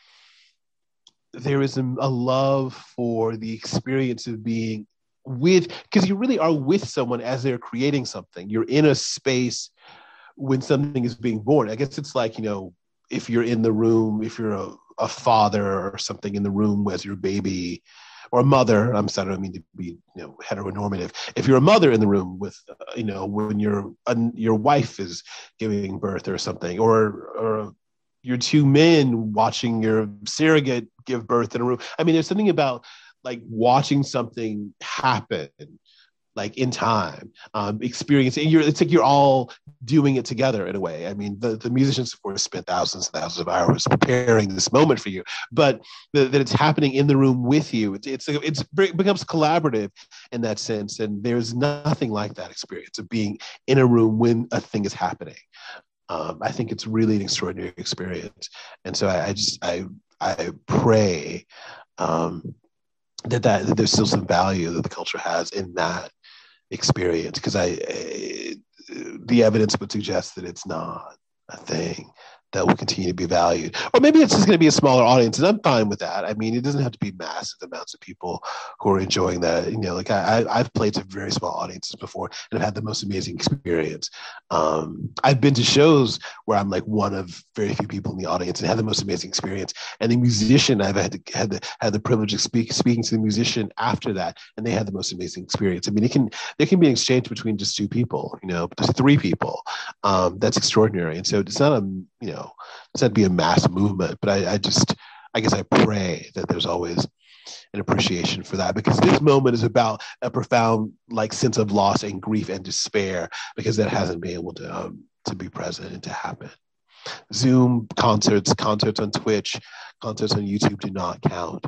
there is a, a love for the experience of being with, because you really are with someone as they're creating something. You're in a space when something is being born. I guess it's like, you know, if you're in the room, if you're a, a father or something in the room as your baby, or a mother, I'm sorry, I don't mean to be, you know, heteronormative. If you're a mother in the room with, uh, you know, when your uh, your wife is giving birth or something, or or you're two men watching your surrogate give birth in a room. I mean, there's something about like watching something happen, like in time, um, experiencing. You're, it's like you're all doing it together in a way. I mean, the, the musicians, of course, spent thousands and thousands of hours preparing this moment for you, but the, that it's happening in the room with you. It's, it's it's it becomes collaborative in that sense, and there's nothing like that experience of being in a room when a thing is happening. Um, I think it's really an extraordinary experience, and so I, I just I I pray um, that, that that there's still some value that the culture has in that experience, because I, I the evidence would suggest that it's not a thing that will continue to be valued. Or maybe it's just going to be a smaller audience, and I'm fine with that. I mean, it doesn't have to be massive amounts of people who are enjoying that. You know, like I, I've played to very small audiences before and have had the most amazing experience. Um, I've been to shows where I'm like one of very few people in the audience and had the most amazing experience. And the musician, I've had the, had the had the privilege of speak, speaking to the musician after that, and they had the most amazing experience. I mean, it can there can be an exchange between just two people, you know, just three people. Um, that's extraordinary. And so it's not a you know, it's not to be a mass movement, but I, I just, I guess I pray that there's always an appreciation for that, because this moment is about a profound like sense of loss and grief and despair, because that hasn't been able to um, to be present and to happen. Zoom concerts, concerts on Twitch, concerts on YouTube do not count.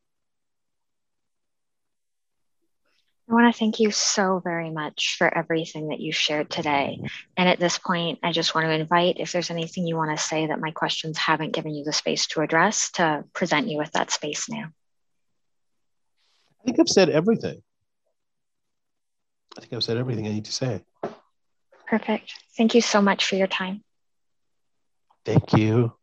I want to thank you so very much for everything that you shared today. And at this point, I just want to invite, if there's anything you want to say that my questions haven't given you the space to address, to present you with that space now. I think I've said everything. I think I've said everything I need to say. Perfect. Thank you so much for your time. Thank you.